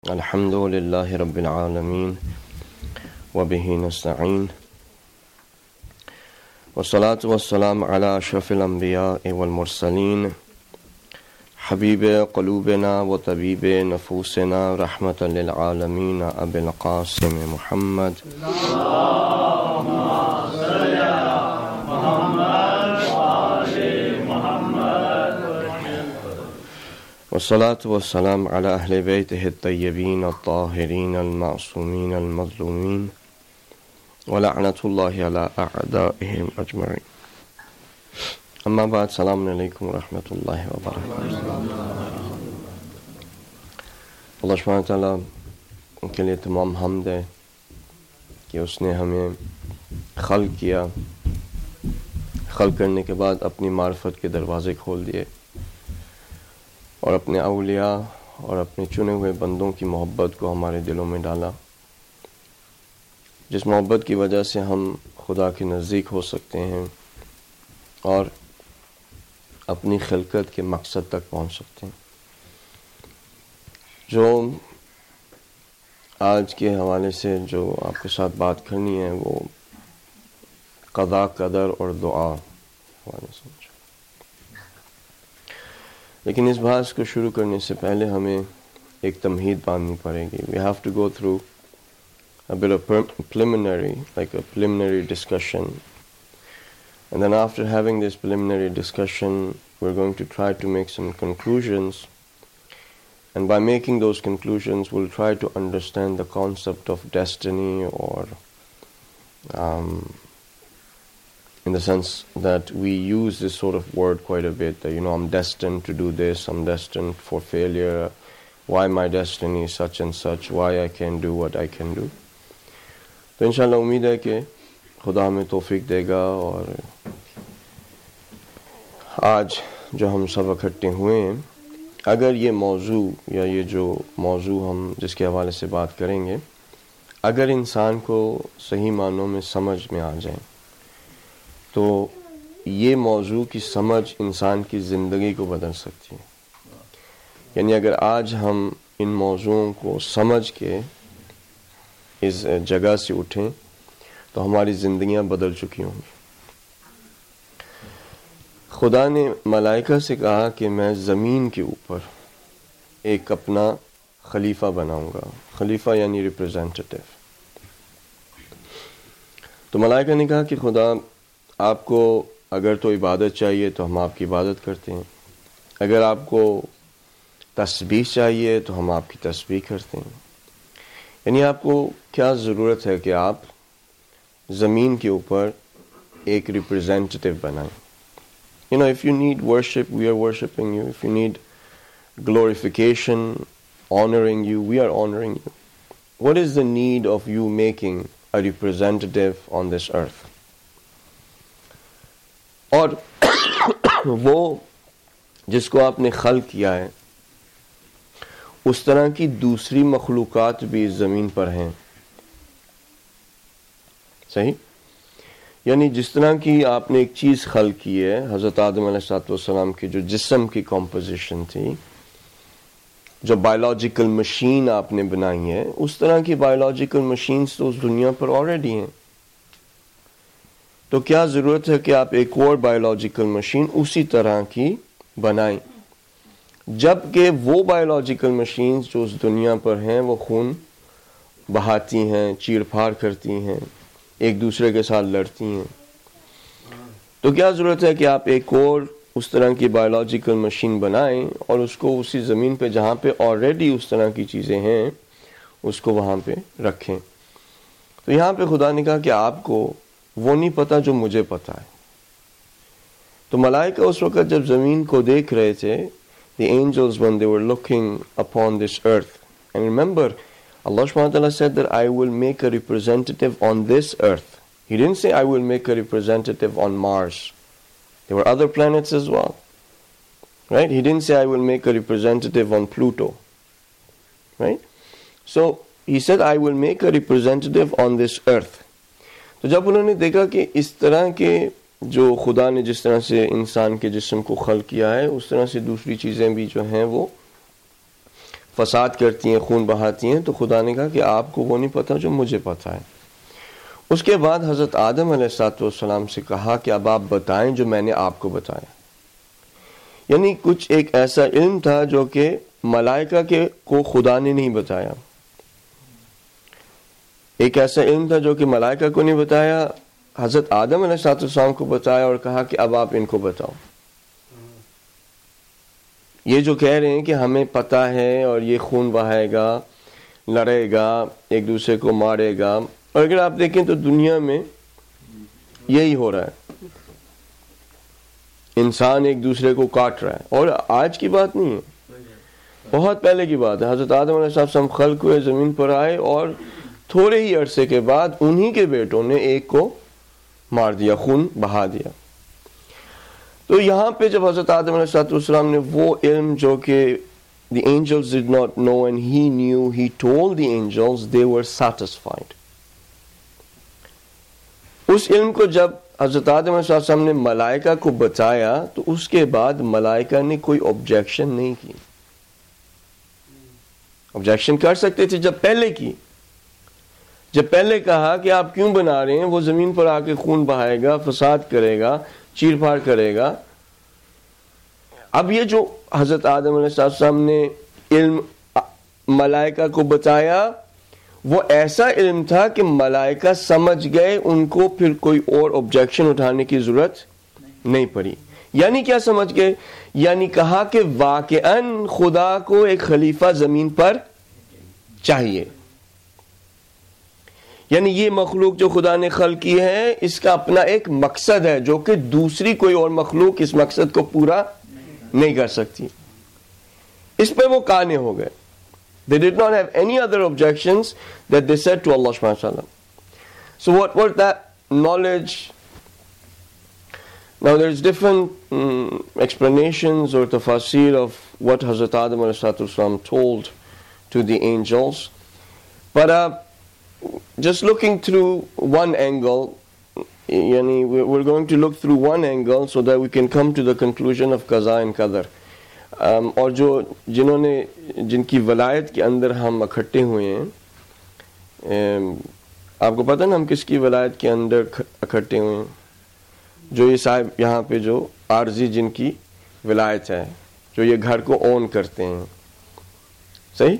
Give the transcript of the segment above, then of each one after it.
الحمد لله رب العالمين وبه نستعين والصلاة والسلام على أشرف الأنبياء والمرسلين حبيب قلوبنا وطبيب نفوسنا رحمة للعالمين أبي القاسم محمد والصلاة والسلام على أهل بيته الطيبين الطاهرين المعصومين المظلومين ولعنة الله على أعدائهم أجمعين. أما بعد، السلام عليكم ورحمة الله وبركاته. اللہ سبحانہ تعالیٰ کے لیے تمام حمد ہے کہ اس نے ہمیں خلق کیا، خلق کرنے کے بعد اپنی معرفت کے دروازے کھول دیے اور اپنے اولیاء اور اپنے چنے ہوئے بندوں کی محبت کو ہمارے دلوں میں ڈالا، جس محبت کی وجہ سے ہم خدا کے نزدیک ہو سکتے ہیں اور اپنی خلقت کے مقصد تک پہنچ سکتے ہیں۔ جو آج کے حوالے سے جو آپ کے ساتھ بات کرنی ہے وہ قضاء قدر اور دعا حوالے سے، لیکن اس بحث کو شروع کرنے سے پہلے ہمیں ایک تمہید باندھنی پڑے گی۔ We have to go through a bit of preliminary discussion, and then after having this preliminary discussion we're going to try to make some conclusions, and by making those conclusions we'll try to understand the concept of destiny, or in the sense that we use this sort of word quite a bit, that I'm destined to do this, I'm destined for failure, why my destiny is such and such, why I can't do what I can do. تو انشاءاللہ امید ہے کہ خدا ہمیں توفیق دے گا، اور آج جو ہم سب اکٹھے ہوئے ہیں، اگر یہ موضوع یا یہ جو موضوع ہم جس کے حوالے سے بات کریں گے، اگر انسان کو صحیح معنوں میں سمجھ میں آ جائیں تو یہ موضوع کی سمجھ انسان کی زندگی کو بدل سکتی ہے۔ یعنی اگر آج ہم ان موضوعوں کو سمجھ کے اس جگہ سے اٹھیں تو ہماری زندگیاں بدل چکی ہوں گی۔ خدا نے ملائکہ سے کہا کہ میں زمین کے اوپر ایک اپنا خلیفہ بناؤں گا، خلیفہ یعنی ریپریزنٹیٹو۔ تو ملائکہ نے کہا کہ خدا، آپ کو اگر تو عبادت چاہیے تو ہم آپ کی عبادت کرتے ہیں، اگر آپ کو تسبیح چاہیے تو ہم آپ کی تسبیح کرتے ہیں، یعنی آپ کو کیا ضرورت ہے کہ آپ زمین کے اوپر ایک ریپریزنٹیٹو بنائیں۔ if you need worship, we are worshiping you. If you need glorification, honoring you, we are honoring you. What is the need of you making a representative on this earth? اور وہ جس کو آپ نے خلق کیا ہے، اس طرح کی دوسری مخلوقات بھی اس زمین پر ہیں، صحیح؟ یعنی جس طرح کی آپ نے ایک چیز خلق کی ہے، حضرت آدم علیہ السلام کی جو جسم کی کمپوزیشن تھی، جو بایولوجیکل مشین آپ نے بنائی ہے، اس طرح کی بایولوجیکل مشینز تو اس دنیا پر آلریڈی ہیں۔ تو کیا ضرورت ہے کہ آپ ایک اور بایولوجیکل مشین اسی طرح کی بنائیں، جبکہ وہ بایولوجیکل مشینز جو اس دنیا پر ہیں وہ خون بہاتی ہیں، چیر پھاڑ کرتی ہیں، ایک دوسرے کے ساتھ لڑتی ہیں۔ تو کیا ضرورت ہے کہ آپ ایک اور اس طرح کی بایولوجیکل مشین بنائیں اور اس کو اسی زمین پہ جہاں پہ آلریڈی اس طرح کی چیزیں ہیں اس کو وہاں پہ رکھیں۔ تو یہاں پہ خدا نے کہا کہ آپ کو وہ نہیں پتا جو مجھے پتا ہے۔ تو ملائکہ اس وقت جب زمین کو دیکھ رہے تھے، the angels when they were looking upon this earth, and remember Allah subhanahu wa ta'ala said that I will make a representative on this earth. He didn't say I will make a representative on Mars. There were other planets as well, right? He didn't say I will make a representative on Pluto, right? So he said I will make a representative on this earth. تو جب انہوں نے دیکھا کہ اس طرح کے جو خدا نے جس طرح سے انسان کے جسم کو خلق کیا ہے، اس طرح سے دوسری چیزیں بھی جو ہیں وہ فساد کرتی ہیں، خون بہاتی ہیں، تو خدا نے کہا کہ آپ کو وہ نہیں پتہ جو مجھے پتہ ہے۔ اس کے بعد حضرت آدم علیہ السلام سے کہا کہ اب آپ بتائیں جو میں نے آپ کو بتایا، یعنی کچھ ایک ایسا علم تھا جو کہ ملائکہ کو خدا نے نہیں بتایا، ایک ایسا علم تھا جو کہ ملائکہ کو نہیں بتایا، حضرت آدم علیہ السلام کو بتایا اور کہا کہ اب آپ ان کو بتاؤ۔ یہ جو کہہ رہے ہیں کہ ہمیں پتہ ہے اور یہ خون بہائے گا، لڑے گا، ایک دوسرے کو مارے گا، اور اگر آپ دیکھیں تو دنیا میں یہی ہو رہا ہے، انسان ایک دوسرے کو کاٹ رہا ہے، اور آج کی بات نہیں ہے، بہت پہلے کی بات ہے۔ حضرت آدم علیہ السلام خلق ہوئے، زمین پر آئے، اور تھوڑے ہی عرصے کے بعد انہی کے بیٹوں نے ایک کو مار دیا، خون بہا دیا۔ تو یہاں پہ جب حضرت آدم علیہ السلام نے وہ علم جو کہ the angels did not know and he knew, he told the angels, they were satisfied۔ اس علم کو جب حضرت آدم علیہ السلام نے ملائکہ کو بتایا تو اس کے بعد ملائکہ نے کوئی objection نہیں کی۔ objection کر سکتے تھے جب پہلے کہا کہ آپ کیوں بنا رہے ہیں، وہ زمین پر آ کے خون بہائے گا، فساد کرے گا، چیر پھاڑ کرے گا۔ اب یہ جو حضرت آدم علیہ السلام نے علم ملائکہ کو بتایا، وہ ایسا علم تھا کہ ملائکہ سمجھ گئے، ان کو پھر کوئی اور objection اٹھانے کی ضرورت نہیں پڑی۔ یعنی کیا سمجھ گئے؟ یعنی کہا کہ واقعاً خدا کو ایک خلیفہ زمین پر چاہیے، یعنی یہ مخلوق جو خدا نے خلق کی ہے، اس کا اپنا ایک مقصد ہے جو کہ دوسری کوئی اور مخلوق اس مقصد کو پورا نہیں کر سکتی۔ اس پہ وہ قانے ہو گئے۔ They did not have any other objections that they said to Allah subhanahu wa ta'ala. So what was that knowledge? Now there's different explanations or tafasir of what Hazrat Adam alayhi salam told to the angels. But just looking through one angle, we're going to look through one angle so that we can come to the conclusion of qaza and qadar. اور جن کی ولایت کے اندر ہم اکٹھے ہوئے ہیں، آپ کو پتہ نا ہم کس کی ولایت کے اندر اکٹھے ہوئے ہیں؟ جو یہ صاحب یہاں پہ جو عارضی جن کی ولایت ہے، جو یہ گھر کو اون کرتے ہیں، صحیح؟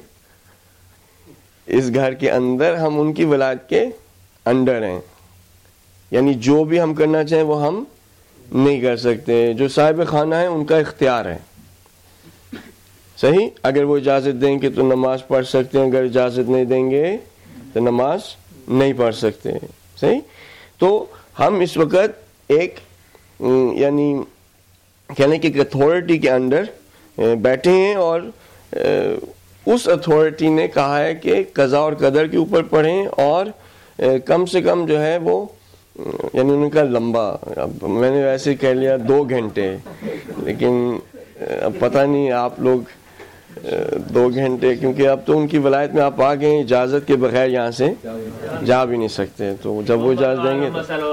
اس گھر کے اندر ہم ان کی ولایت کے انڈر ہیں، یعنی جو بھی ہم کرنا چاہیں وہ ہم نہیں کر سکتے۔ جو صاحب خانہ ہے ان کا اختیار ہے، صحیح؟ اگر وہ اجازت دیں گے تو نماز پڑھ سکتے ہیں، اگر اجازت نہیں دیں گے تو نماز نہیں پڑھ سکتے، صحیح؟ تو ہم اس وقت ایک یعنی کہنے کہ اتھارٹی کے انڈر بیٹھے ہیں، اور اس اتھارٹی نے کہا ہے کہ قضا اور قدر کے اوپر پڑھیں، اور کم سے کم جو ہے وہ یعنی ان کا لمبا، میں نے ویسے کہہ لیا 2 گھنٹے، لیکن اب پتہ نہیں آپ لوگ 2 گھنٹے، کیونکہ اب تو ان کی ولایت میں آپ آ گئے، اجازت کے بغیر یہاں سے جا بھی نہیں سکتے، تو جب وہ اجازت دیں گے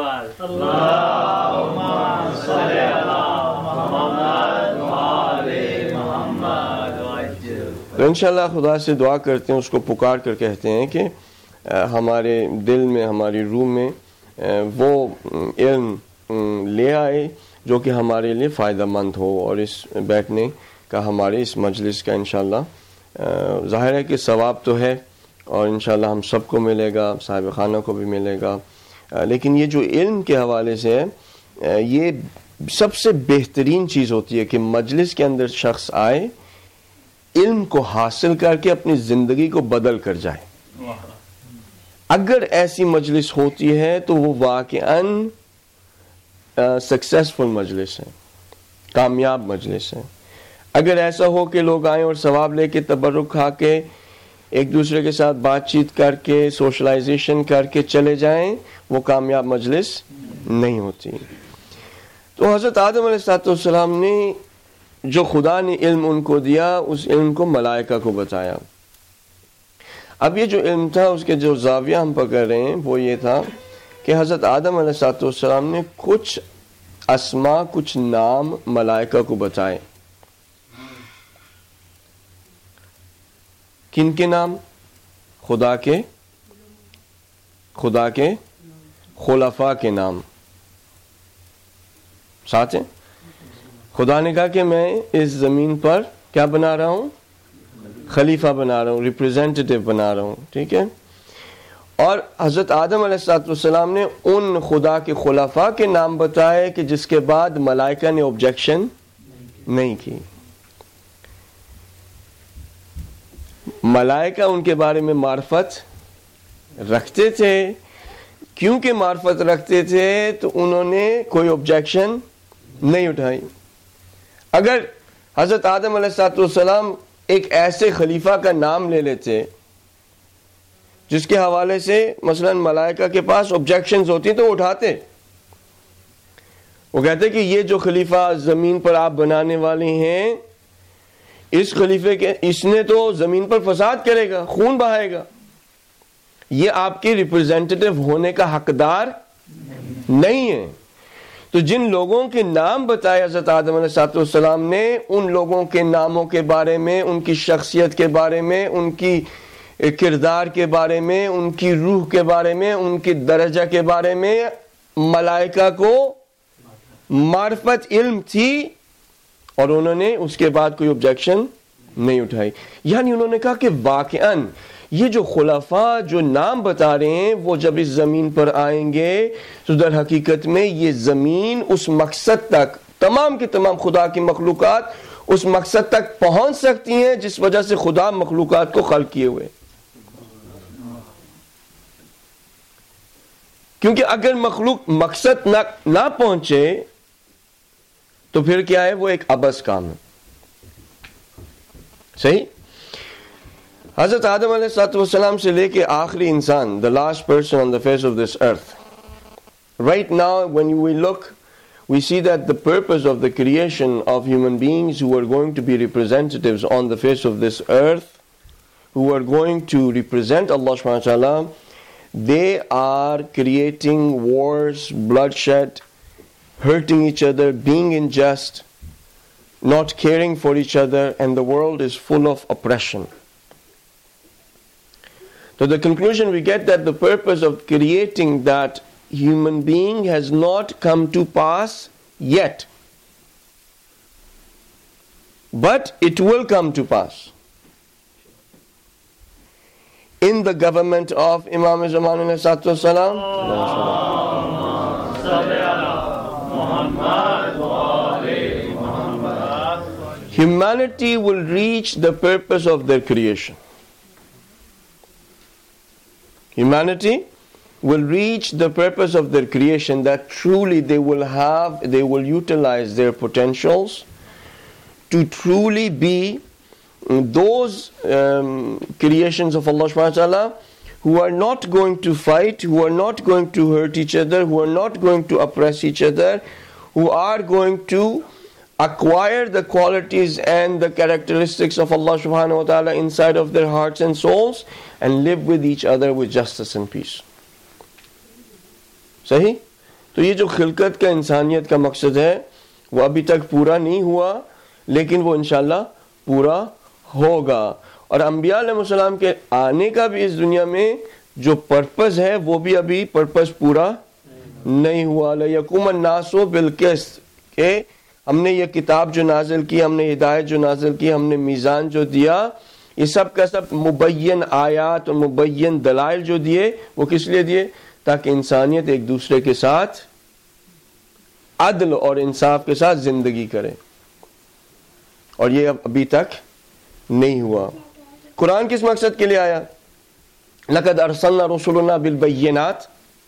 تو انشاءاللہ خدا سے دعا کرتے ہیں، اس کو پکار کر کہتے ہیں کہ ہمارے دل میں، ہماری روح میں وہ علم لے آئے جو کہ ہمارے لیے فائدہ مند ہو، اور اس بیٹھنے کا، ہمارے اس مجلس کا انشاءاللہ ظاہر ہے کہ ثواب تو ہے، اور انشاءاللہ ہم سب کو ملے گا، صاحب خانہ کو بھی ملے گا، لیکن یہ جو علم کے حوالے سے ہے، یہ سب سے بہترین چیز ہوتی ہے کہ مجلس کے اندر شخص آئے، علم کو حاصل کر کے اپنی زندگی کو بدل کر جائے۔ اگر ایسی مجلس ہوتی ہے تو وہ واقعاً سکسیسفل مجلس ہے، کامیاب مجلس ہے۔ اگر ایسا ہو کہ لوگ آئیں اور ثواب لے کے، تبرک کھا کے، ایک دوسرے کے ساتھ بات چیت کر کے، سوشلائزیشن کر کے چلے جائیں، وہ کامیاب مجلس نہیں ہوتی۔ تو حضرت آدم علیہ السلام نے جو خدا نے علم ان کو دیا، اس علم کو ملائکہ کو بتایا۔ اب یہ جو علم تھا، اس کے جو زاویہ ہم پکڑ رہے ہیں وہ یہ تھا کہ حضرت آدم علیہ السلام نے کچھ اسما، کچھ نام ملائکہ کو بتائے۔ کن کے نام؟ خدا کے خلفاء کے نام. ساتھ ہیں؟ خدا نے کہا کہ میں اس زمین پر کیا بنا رہا ہوں؟ خلیفہ بنا رہا ہوں، ریپریزنٹیٹیو بنا رہا ہوں. ٹھیک ہے. اور حضرت آدم علیہ السلام نے ان خدا کے خلفاء کے نام بتائے کہ جس کے بعد ملائکہ نے آبجیکشن نہیں کی. ملائکہ ان کے بارے میں معرفت رکھتے تھے. کیونکہ معرفت رکھتے تھے تو انہوں نے کوئی آبجیکشن نہیں اٹھائی. اگر حضرت آدم علیہ السلام ایک ایسے خلیفہ کا نام لے لیتے جس کے حوالے سے مثلا ملائکہ کے پاس آبجیکشنز ہوتی تو وہ اٹھاتے. وہ کہتے کہ یہ جو خلیفہ زمین پر آپ بنانے والے ہیں، اس خلیفے کے اس نے تو زمین پر فساد کرے گا، خون بہائے گا، یہ آپ کے ریپرزینٹیٹیو ہونے کا حقدار نہیں ہے. تو جن لوگوں کے نام بتائے حضرت آدم علیہ السلام نے، ان لوگوں کے ناموں کے بارے میں، ان کی شخصیت کے بارے میں، ان کی کردار کے بارے میں، ان کی روح کے بارے میں، ان کے درجہ کے بارے میں ملائکہ کو معرفت علم تھی، اور انہوں نے اس کے بعد کوئی آبجیکشن نہیں اٹھائی. یعنی انہوں نے کہا کہ واقعاً یہ جو خلفاء جو نام بتا رہے ہیں وہ جب اس زمین پر آئیں گے تو در حقیقت میں یہ زمین اس مقصد تک، تمام کی تمام خدا کی مخلوقات اس مقصد تک پہنچ سکتی ہیں جس وجہ سے خدا مخلوقات کو خلق کیے ہوئے. کیونکہ اگر مخلوق مقصد نہ پہنچے تو پھر کیا ہے؟ وہ ایک عبث کام ہے. صحیح. حضرت آدم علیہ السلام سے لے کے آخری انسان, the last person on the face of this earth. Right now when we look, we see that the purpose of the creation of human beings who are going to be representatives on the face of this earth, who are going to represent Allah subhanahu wa ta'ala, they are creating wars, bloodshed, hurting each other, being unjust, not caring for each other, and the world is full of oppression. So the conclusion we get that the purpose of creating that human being has not come to pass yet, but it will come to pass in the government of Imam Zaman alayhi salatu wassalam. Humanity will reach the purpose of their creation. Humanity will reach the purpose of their creation, that truly they will utilize their potentials to truly be those creations of Allah subhanahu wa ta'ala who are not going to fight, who are not going to hurt each other, who are not going to oppress each other, who are going to acquire the qualities and the characteristics of Allah subhanahu wa ta'ala inside of their hearts and souls and live with each other with justice and peace. صحیح؟ تو یہ جو خلقت کا انسانیت کا مقصد ہے وہ ابھی تک پورا نہیں ہوا، لیکن وہ انشاءاللہ پورا ہوگا. اور انبیاء علیہ السلام کے آنے کا بھی اس دنیا میں جو پرپز ہے وہ بھی ابھی پرپز پورا نہیں ہوا. لَيَقُومَ النَّاسُ بِالْقِسْطِ کہ ہم نے یہ کتاب جو نازل کی، ہم نے ہدایت جو نازل کی، ہم نے میزان جو دیا، یہ سب کا سب مبین آیات اور مبین دلائل جو دیے وہ کس لیے دیے؟ تاکہ انسانیت ایک دوسرے کے ساتھ عدل اور انصاف کے ساتھ زندگی کرے، اور یہ ابھی تک نہیں ہوا. قرآن کس مقصد کے لیے آیا؟ لَقَدْ أَرْسَلْنَا رُسُلُنَا بِالْبَيِّنَاتِ،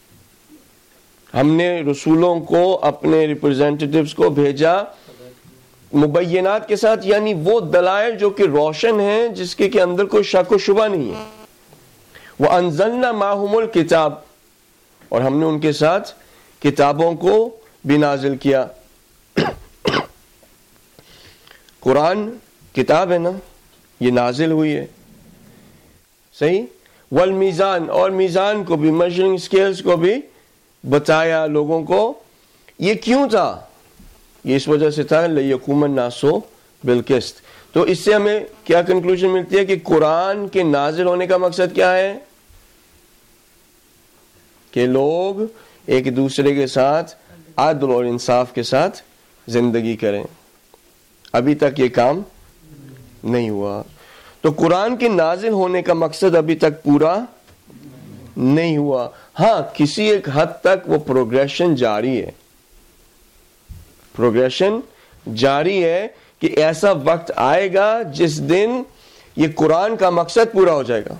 ہم نے رسولوں کو، اپنے ریپرزینٹیٹیوز کو بھیجا مبینات کے ساتھ، یعنی وہ دلائل جو کہ روشن ہیں، جس کے اندر کوئی شک و شبہ نہیں ہے. وَأَنزَلْنَا مَعَهُمُ الْكِتَابِ، اور ہم نے ان کے ساتھ کتابوں کو بھی نازل کیا. قرآن کتاب ہے نا، یہ نازل ہوئی ہے. صحیح. والمیزان، اور میزان کو بھی، میجرنگ اسکیلز کو بھی بتایا لوگوں کو. یہ کیوں تھا؟ یہ اس وجہ سے تھا لِيَقُومَ النَّاسُ بِالْقِسْطِ، تو اس سے ہمیں کیا کنکلوژن ملتی ہے کہ قرآن کے نازل ہونے کا مقصد کیا ہے؟ کہ لوگ ایک دوسرے کے ساتھ عدل اور انصاف کے ساتھ زندگی کریں. ابھی تک یہ کام نہیں ہوا. تو قرآن کے نازل ہونے کا مقصد ابھی تک پورا نہیں ہوا. ہاں کسی ایک حد تک وہ پروگریشن جاری ہے، پروگریشن جاری ہے کہ ایسا وقت آئے گا جس دن یہ قرآن کا مقصد پورا ہو جائے گا.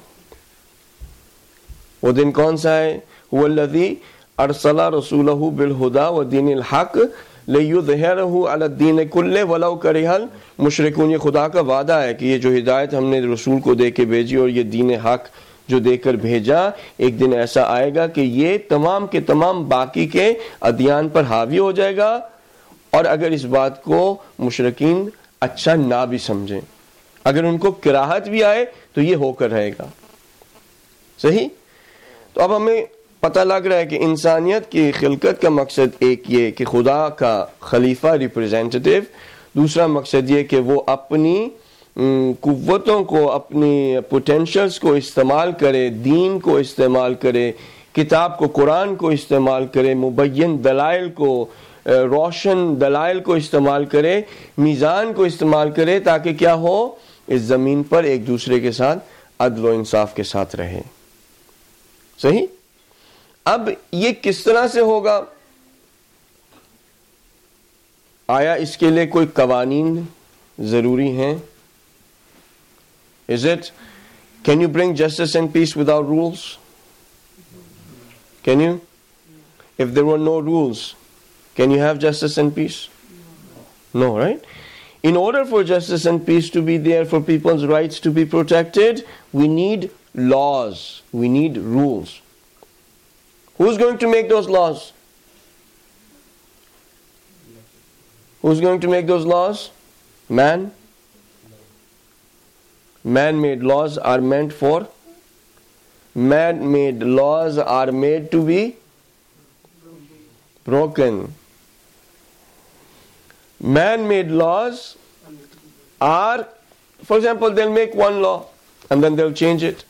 وہ دن کون سا ہے؟ هو الذی ارسل رسولہ بالہدی ودین الحق لیظہرہ علی الدین کلہ ولو کرہ المشرکون. یہ خدا کا وعدہ ہے کہ یہ جو ہدایت ہم نے رسول کو دے کے بھیجی اور یہ دین حق جو دے کر بھیجا، ایک دن ایسا آئے گا کہ یہ تمام کے تمام باقی کے ادیان پر حاوی ہو جائے گا. اور اگر اس بات کو مشرکین اچھا نہ بھی سمجھیں، اگر ان کو کراہت بھی آئے تو یہ ہو کر رہے گا. صحیح؟ تو اب ہمیں پتہ لگ رہا ہے کہ انسانیت کی خلقت کا مقصد ایک یہ کہ خدا کا خلیفہ ریپرزینٹیٹیو، دوسرا مقصد یہ کہ وہ اپنی قوتوں کو، اپنی پوٹینشلز کو استعمال کرے، دین کو استعمال کرے، کتاب کو، قرآن کو استعمال کرے، مبین دلائل کو، روشن دلائل کو استعمال کرے، میزان کو استعمال کرے، تاکہ کیا ہو؟ اس زمین پر ایک دوسرے کے ساتھ عدل و انصاف کے ساتھ رہے. صحیح؟ اب یہ کس طرح سے ہوگا؟ آیا اس کے لیے کوئی قوانین ضروری ہیں؟ Is it, can you bring justice and peace without rules? Can you? If there were no rules, can you have justice and peace? No, right? In order for justice and peace to be there, for people's rights to be protected, we need laws, we need rules. Who's going to make those laws? Who's going to make those laws? Man? Man-made laws are meant for, man-made laws are made to be broken. Man-made laws are, for example, they'll make one law and then they'll change it.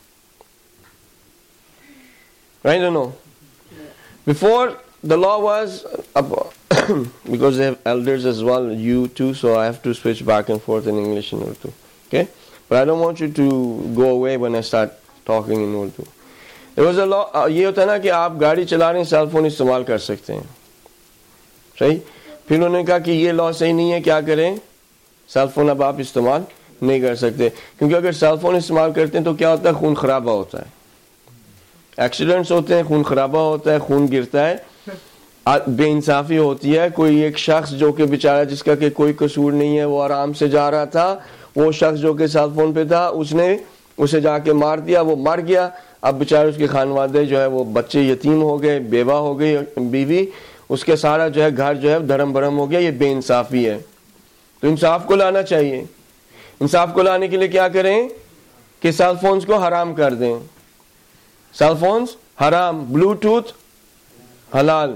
Right or no? Before, the law was, because they have elders as well, you too, so I have to switch back and forth in English and Urdu. Okay? But I don't want you to go away when I start talking in Urdu. There was a law, یہ ہوتا ہے نا کہ آپ گاڑی چلا رہے ہیں، سیل فون استعمال کر سکتے ہیں. صحیح؟ پھر انہوں نے کہا کہ یہ لا صحیح نہیں ہے، کیا کریں؟ سیل فون اب آپ استعمال نہیں کر سکتے، کیونکہ اگر سیل فون استعمال کرتے ہیں تو کیا ہوتا ہے؟ خون خرابہ ہوتا ہے، ایکسیڈنٹس ہوتے ہیں، خون خرابہ ہوتا ہے، خون گرتا ہے، بے انصافی ہوتی ہے. کوئی ایک شخص جو کہ بیچارہ جس کا کہ کوئی قصور نہیں ہے، وہ آرام سے جا رہا تھا، وہ شخص جو کہ سیل فون پہ تھا، اس نے اسے جا کے مار دیا، وہ مر گیا. اب بیچارے اس کے خانوادے جو ہے وہ بچے یتیم ہو گئے، بیوہ ہو گئی بیوی، اس کے سارا جو ہے گھر جو ہے دھرم برہم ہو گیا. یہ بے انصافی ہے. تو انصاف کو لانا چاہیے. انصاف کو لانے کے لیے کیا کریں؟ کہ سیل فونز کو حرام کر دیں. سیل فونز حرام، بلوٹوتھ حلال.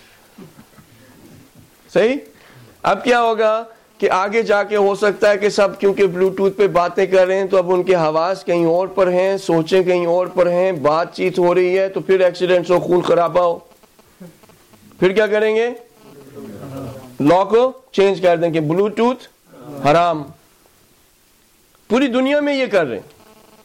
صحیح؟ اب کیا ہوگا کہ آگے جا کے ہو سکتا ہے کہ سب کیونکہ بلوٹوتھ پہ باتیں کر رہے ہیں تو اب ان کے حواس کہیں اور پر ہیں، سوچیں کہیں اور پر ہیں، بات چیت ہو رہی ہے، تو پھر ایکسیڈنٹس ہو، خون خرابہ ہو. پھر کیا کریں گے؟ لا کو چینج کر دیں کہ بلوٹوتھ حرام. پوری دنیا میں یہ کر رہے ہیں.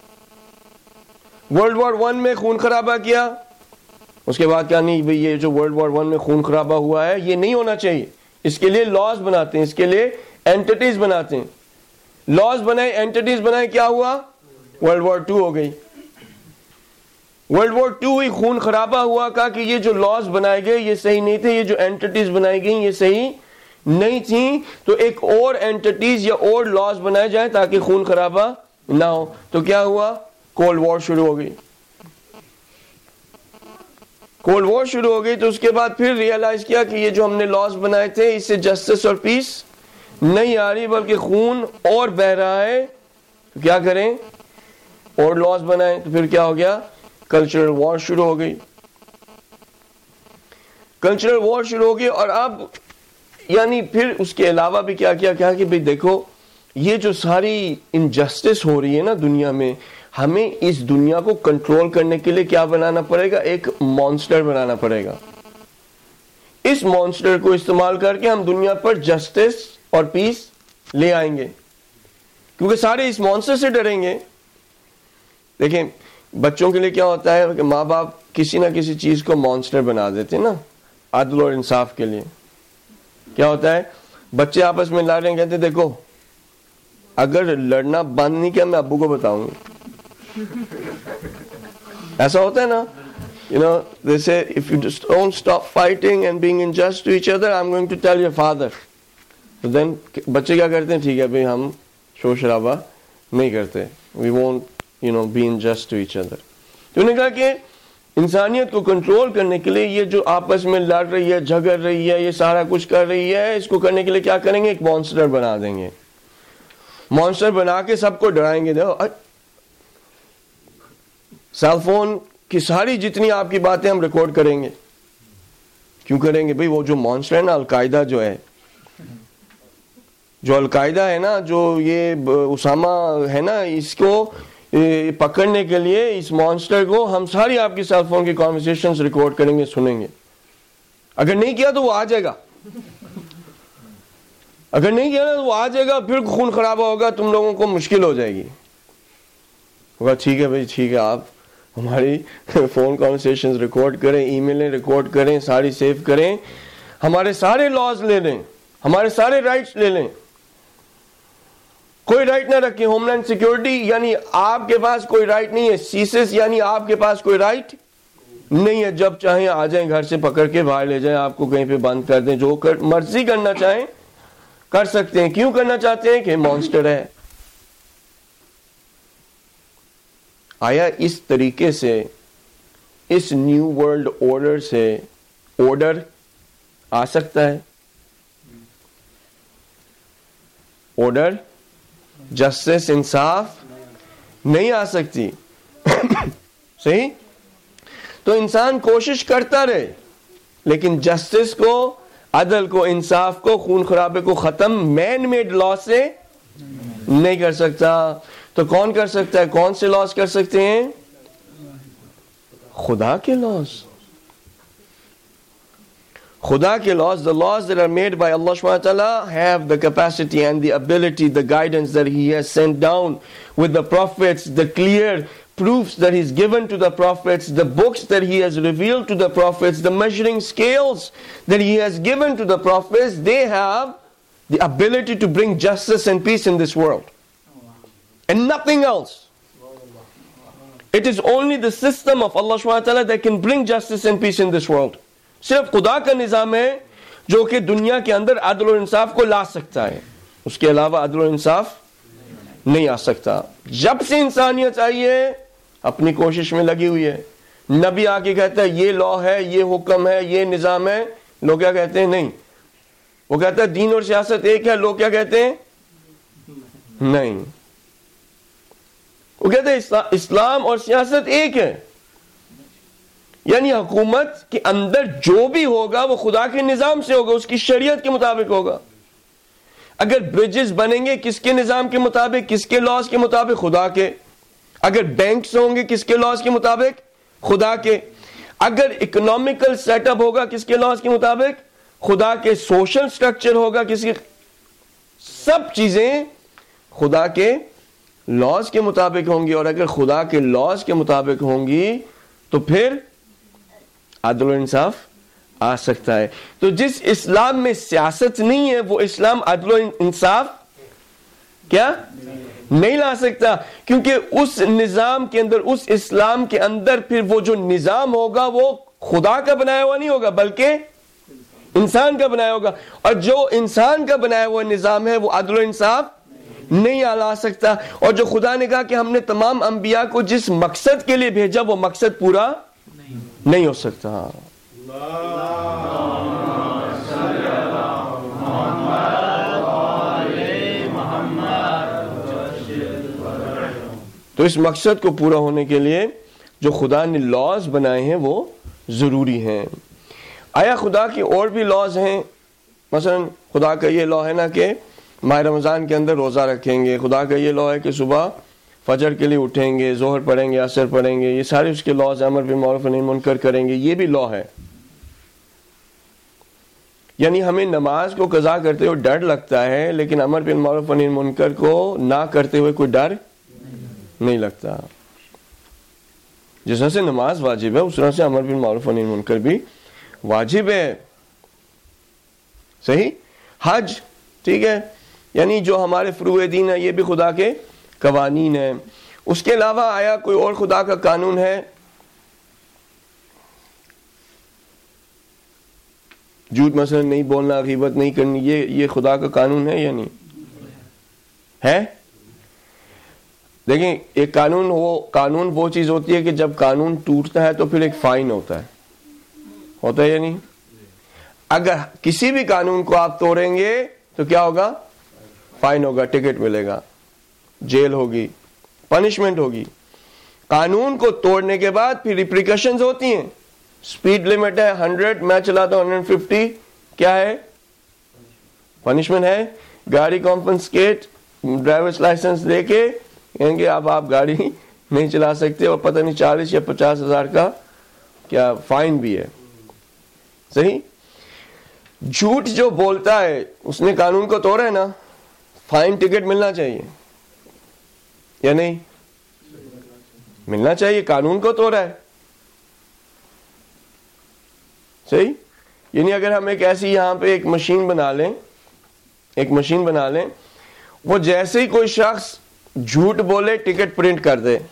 ورلڈ وار 1 میں خون خرابہ کیا، اس کے بعد کیا نہیں بھئی یہ جو ورلڈ وار 1 میں خون خرابہ ہوا ہے یہ نہیں ہونا چاہیے. اس کے لیے لاز بناتے ہیں، اس کے لیے اینٹیٹیز بناتے ہیں. لاز بنائے، اینٹیٹیز بنائے، کیا ہوا؟ ورلڈ وار 2 ہو گئی. ورلڈ وار 2 ہوئی، خون خرابہ ہوا. کہا کہ یہ جو لاز بنائے گئے یہ صحیح نہیں تھے، یہ جو اینٹیٹیز بنائی گئیں یہ صحیح نہیں تھیں، تو ایک اور اینٹیٹیز یا اور لاز بنائے جائیں تاکہ خون خرابہ نہ ہو. تو کیا ہوا؟ کولڈ وار شروع ہو گئی. کولڈ وار شروع ہو گئی تو اس کے بعد پھر ریئلائز کیا کہ یہ جو ہم نے لاز بنائے تھے اس سے جسٹس اور پیس نہیں آ رہی بلکہ خون اور بہ رہا ہے. تو کیا کریں؟ اور لاز بنائیں. تو پھر کیا ہو گیا؟ کلچرل وار شروع ہو گئی. کلچرل وار شروع ہو گئی. اور اب یعنی پھر اس کے علاوہ بھی کیا کیا کہ بھئی دیکھو یہ جو ساری انجسٹس ہو رہی ہے نا دنیا میں، ہمیں اس دنیا کو کنٹرول کرنے کے لیے کیا بنانا پڑے گا؟ ایک مانسٹر بنانا پڑے گا. اس مانسٹر کو استعمال کر کے ہم دنیا پر جسٹس اور پیس لے آئیں گے، کیونکہ سارے اس مانسٹر سے ڈریں گے. دیکھیں بچوں کے لیے کیا ہوتا ہے کہ ماں باپ کسی نہ کسی چیز کو مانسٹر بنا دیتے ہیں نا، عدل اور انصاف کے لیے. کیا ہوتا ہے؟ بچے آپس میں لڑ رہے ہیں، کہتے ہیں دیکھو اگر لڑنا بند نہیں کیا میں ابو کو بتاؤں گی. ایسا ہوتا ہے نا. They say if you just don't stop fighting and being unjust to each other, I'm going to tell your father. So then بچے کیا کرتے ہیں؟ ٹھیک ہے بھائی ہم شور شرابہ نہیں کرتے. We won't be unjust to each other. تو انہوں نے کہا کہ انسانیت کو کنٹرول کرنے کے لیے یہ جو آپس میں لڑ رہی ہے، جھگڑ رہی ہے، یہ سارا کچھ کر رہی ہے، اس کو کرنے کے لیے کیا کریں گے؟ ایک مانسٹر بنا دیں گے. مانسٹر بنا کے سب کو ڈرائیں گے. دیکھو سیل فون کی ساری جتنی آپ کی باتیں ہم ریکارڈ کریں گے. کیوں کریں گے بھائی؟ وہ جو مانسٹر ہے نا، القاعدہ جو القاعدہ ہے نا، جو یہ اسامہ ہے نا، اس کو پکڑنے کے لیے اس مانسٹر کو ہم ساری آپ کی سیل فون کی کانورسیشنز ریکارڈ کریں گے، سنیں گے. اگر نہیں کیا تو وہ آ جائے گا. اگر نہیں کیا تو وہ آ جائے گا، پھر خون خرابہ ہوگا، تم لوگوں کو مشکل ہو جائے گی. ہوگا ٹھیک ہے بھائی، ٹھیک ہے، آپ ہماری فون کانورسیشنز ریکارڈ کریں، ای میلیں ریکارڈ کریں، ساری سیو کریں، ہمارے سارے لاز لے لیں، ہمارے سارے رائٹس لے لیں. کوئی رائٹ نہ رکھیں. ہوم لینڈ سیکیورٹی یعنی آپ کے پاس کوئی رائٹ نہیں ہے. سیسس یعنی آپ کے پاس کوئی رائٹ نہیں ہے. جب چاہیں آ جائیں، گھر سے پکڑ کے باہر لے جائیں، آپ کو کہیں پہ بند کر دیں، جو مرضی کرنا چاہیں کر سکتے ہیں. کیوں کرنا چاہتے ہیں؟ کہ مانسٹر ہے. آیا اس طریقے سے اس نیو ورلڈ آرڈر سے آرڈر آ سکتا ہے؟ آرڈر، جسٹس، انصاف نہیں آ سکتی. صحیح؟ تو انسان کوشش کرتا رہے لیکن جسٹس کو، عدل کو، انصاف کو، خون خرابے کو ختم مین میڈ لا سے نہیں کر سکتا. تو کون کر سکتا ہے؟ کون سے لاس کر سکتے ہیں؟ خدا کے لاس. خدا کے laws, the laws that are made by Allah subhanahu wa ta'ala have the capacity and the ability, the guidance that He has sent down with the prophets, the clear proofs that He's given to the prophets, the books that He has revealed to the prophets, the measuring scales that He has given to the prophets. They have the ability to bring justice and peace in this world. And nothing else. It is only the system of Allah subhanahu wa ta'ala that can bring justice and peace in this world. صرف خدا کا نظام ہے جو کہ دنیا کے اندر عدل و انصاف کو لا سکتا ہے. اس کے علاوہ عدل و انصاف نہیں آ سکتا. جب سے انسانیت آئی ہے اپنی کوشش میں لگی ہوئی ہے. نبی آ کے کہتا ہے یہ لا ہے، یہ حکم ہے، یہ نظام ہے. لوگ کیا کہتے ہیں؟ نہیں. وہ کہتا ہے دین اور سیاست ایک ہے. لوگ کیا کہتے ہیں؟ نہیں. وہ کہتے ہیں اسلام اور سیاست ایک ہے. یعنی حکومت کے اندر جو بھی ہوگا وہ خدا کے نظام سے ہوگا، اس کی شریعت کے مطابق ہوگا. اگر برجز بنیں گے کس کے نظام کے مطابق، کس کے لاز کے مطابق؟ خدا کے. اگر بینکس ہوں گے کس کے لاز کے مطابق؟ خدا کے. اگر اکنامیکل سیٹ اپ ہوگا کس کے لاز کے مطابق؟ خدا کے. سوشل سٹرکچر ہوگا کس کے؟ سب چیزیں خدا کے لاز کے مطابق ہوں گی. اور اگر خدا کے لاز کے مطابق ہوں گی تو پھر عدل و انصاف آ سکتا ہے. تو جس اسلام میں سیاست نہیں ہے وہ اسلام عدل و انصاف کیا نہیں لا سکتا، کیونکہ اس نظام کے اندر، اس اسلام کے اندر پھر وہ جو نظام ہوگا وہ خدا کا بنایا ہوا نہیں ہوگا بلکہ انسان کا بنایا ہوگا. اور جو انسان کا بنایا ہوا نظام ہے وہ عدل و انصاف نہیں لا سکتا. اور جو خدا نے کہا کہ ہم نے تمام انبیاء کو جس مقصد کے لیے بھیجا وہ مقصد پورا نہیں ہو سکتا. تو اس مقصد کو پورا ہونے کے لیے جو خدا نے لاز بنائے ہیں وہ ضروری ہیں. آیا خدا کی اور بھی لاز ہیں؟ مثلا خدا کا یہ لا ہے نا کہ ماہ رمضان کے اندر روزہ رکھیں گے، خدا کا یہ لا ہے کہ صبح فجر کے لیے اٹھیں گے، ظہر پڑھیں گے، عصر پڑھیں گے، یہ سارے اس کے لاز، امر بالمعروف نہی منکر کریں گے، یہ بھی لا ہے. یعنی ہمیں نماز کو قضا کرتے ہوئے ڈر لگتا ہے، لیکن امر بالمعروف نہی منکر کو نہ کرتے ہوئے کوئی ڈر نہیں لگتا. جس طرح سے نماز واجب ہے اس طرح سے امر بالمعروف نہی منکر بھی واجب ہے. صحیح. حج ٹھیک ہے، یعنی جو ہمارے فروع دین ہے یہ بھی خدا کے قوانین ہیں. اس کے علاوہ آیا کوئی اور خدا کا قانون ہے؟ جھوٹ مثلا نہیں بولنا، غیبت نہیں کرنی، یہ خدا کا قانون ہے یا نہیں ہے؟ دیکھیں ایک قانون وہ چیز ہوتی ہے کہ جب قانون ٹوٹتا ہے تو پھر ایک فائن ہوتا ہے یا نہیں؟ اگر کسی بھی قانون کو آپ توڑیں گے تو کیا ہوگا؟ فائن ہوگا، ٹکٹ ملے گا، جیل ہوگی، پنشمنٹ ہوگی. قانون کو توڑنے کے بعد پھر ریپریکشنز ہوتی ہیں. سپیڈ لمٹ ہے 100، میں چلاتا ہوں 150، کیا ہے؟ پنشمنٹ ہے. گاڑی کمپنسکیٹ، ڈرائیورس لائسنس دے کے کہیں گے اب آپ گاڑی نہیں چلا سکتے، اور پتہ نہیں 40 یا 50 ہزار کا کیا فائن بھی ہے. صحیح. جھوٹ جو بولتا ہے اس نے قانون کو توڑا ہے نا، فائن ٹکٹ ملنا چاہیے یا نہیں؟ ملنا چاہیے، قانون کو توڑا ہے. صحیح. یعنی اگر ہم ایک ایسی یہاں پہ ایک مشین بنا لیں، وہ جیسے ہی کوئی شخص جھوٹ بولے ٹکٹ پرنٹ کر دے.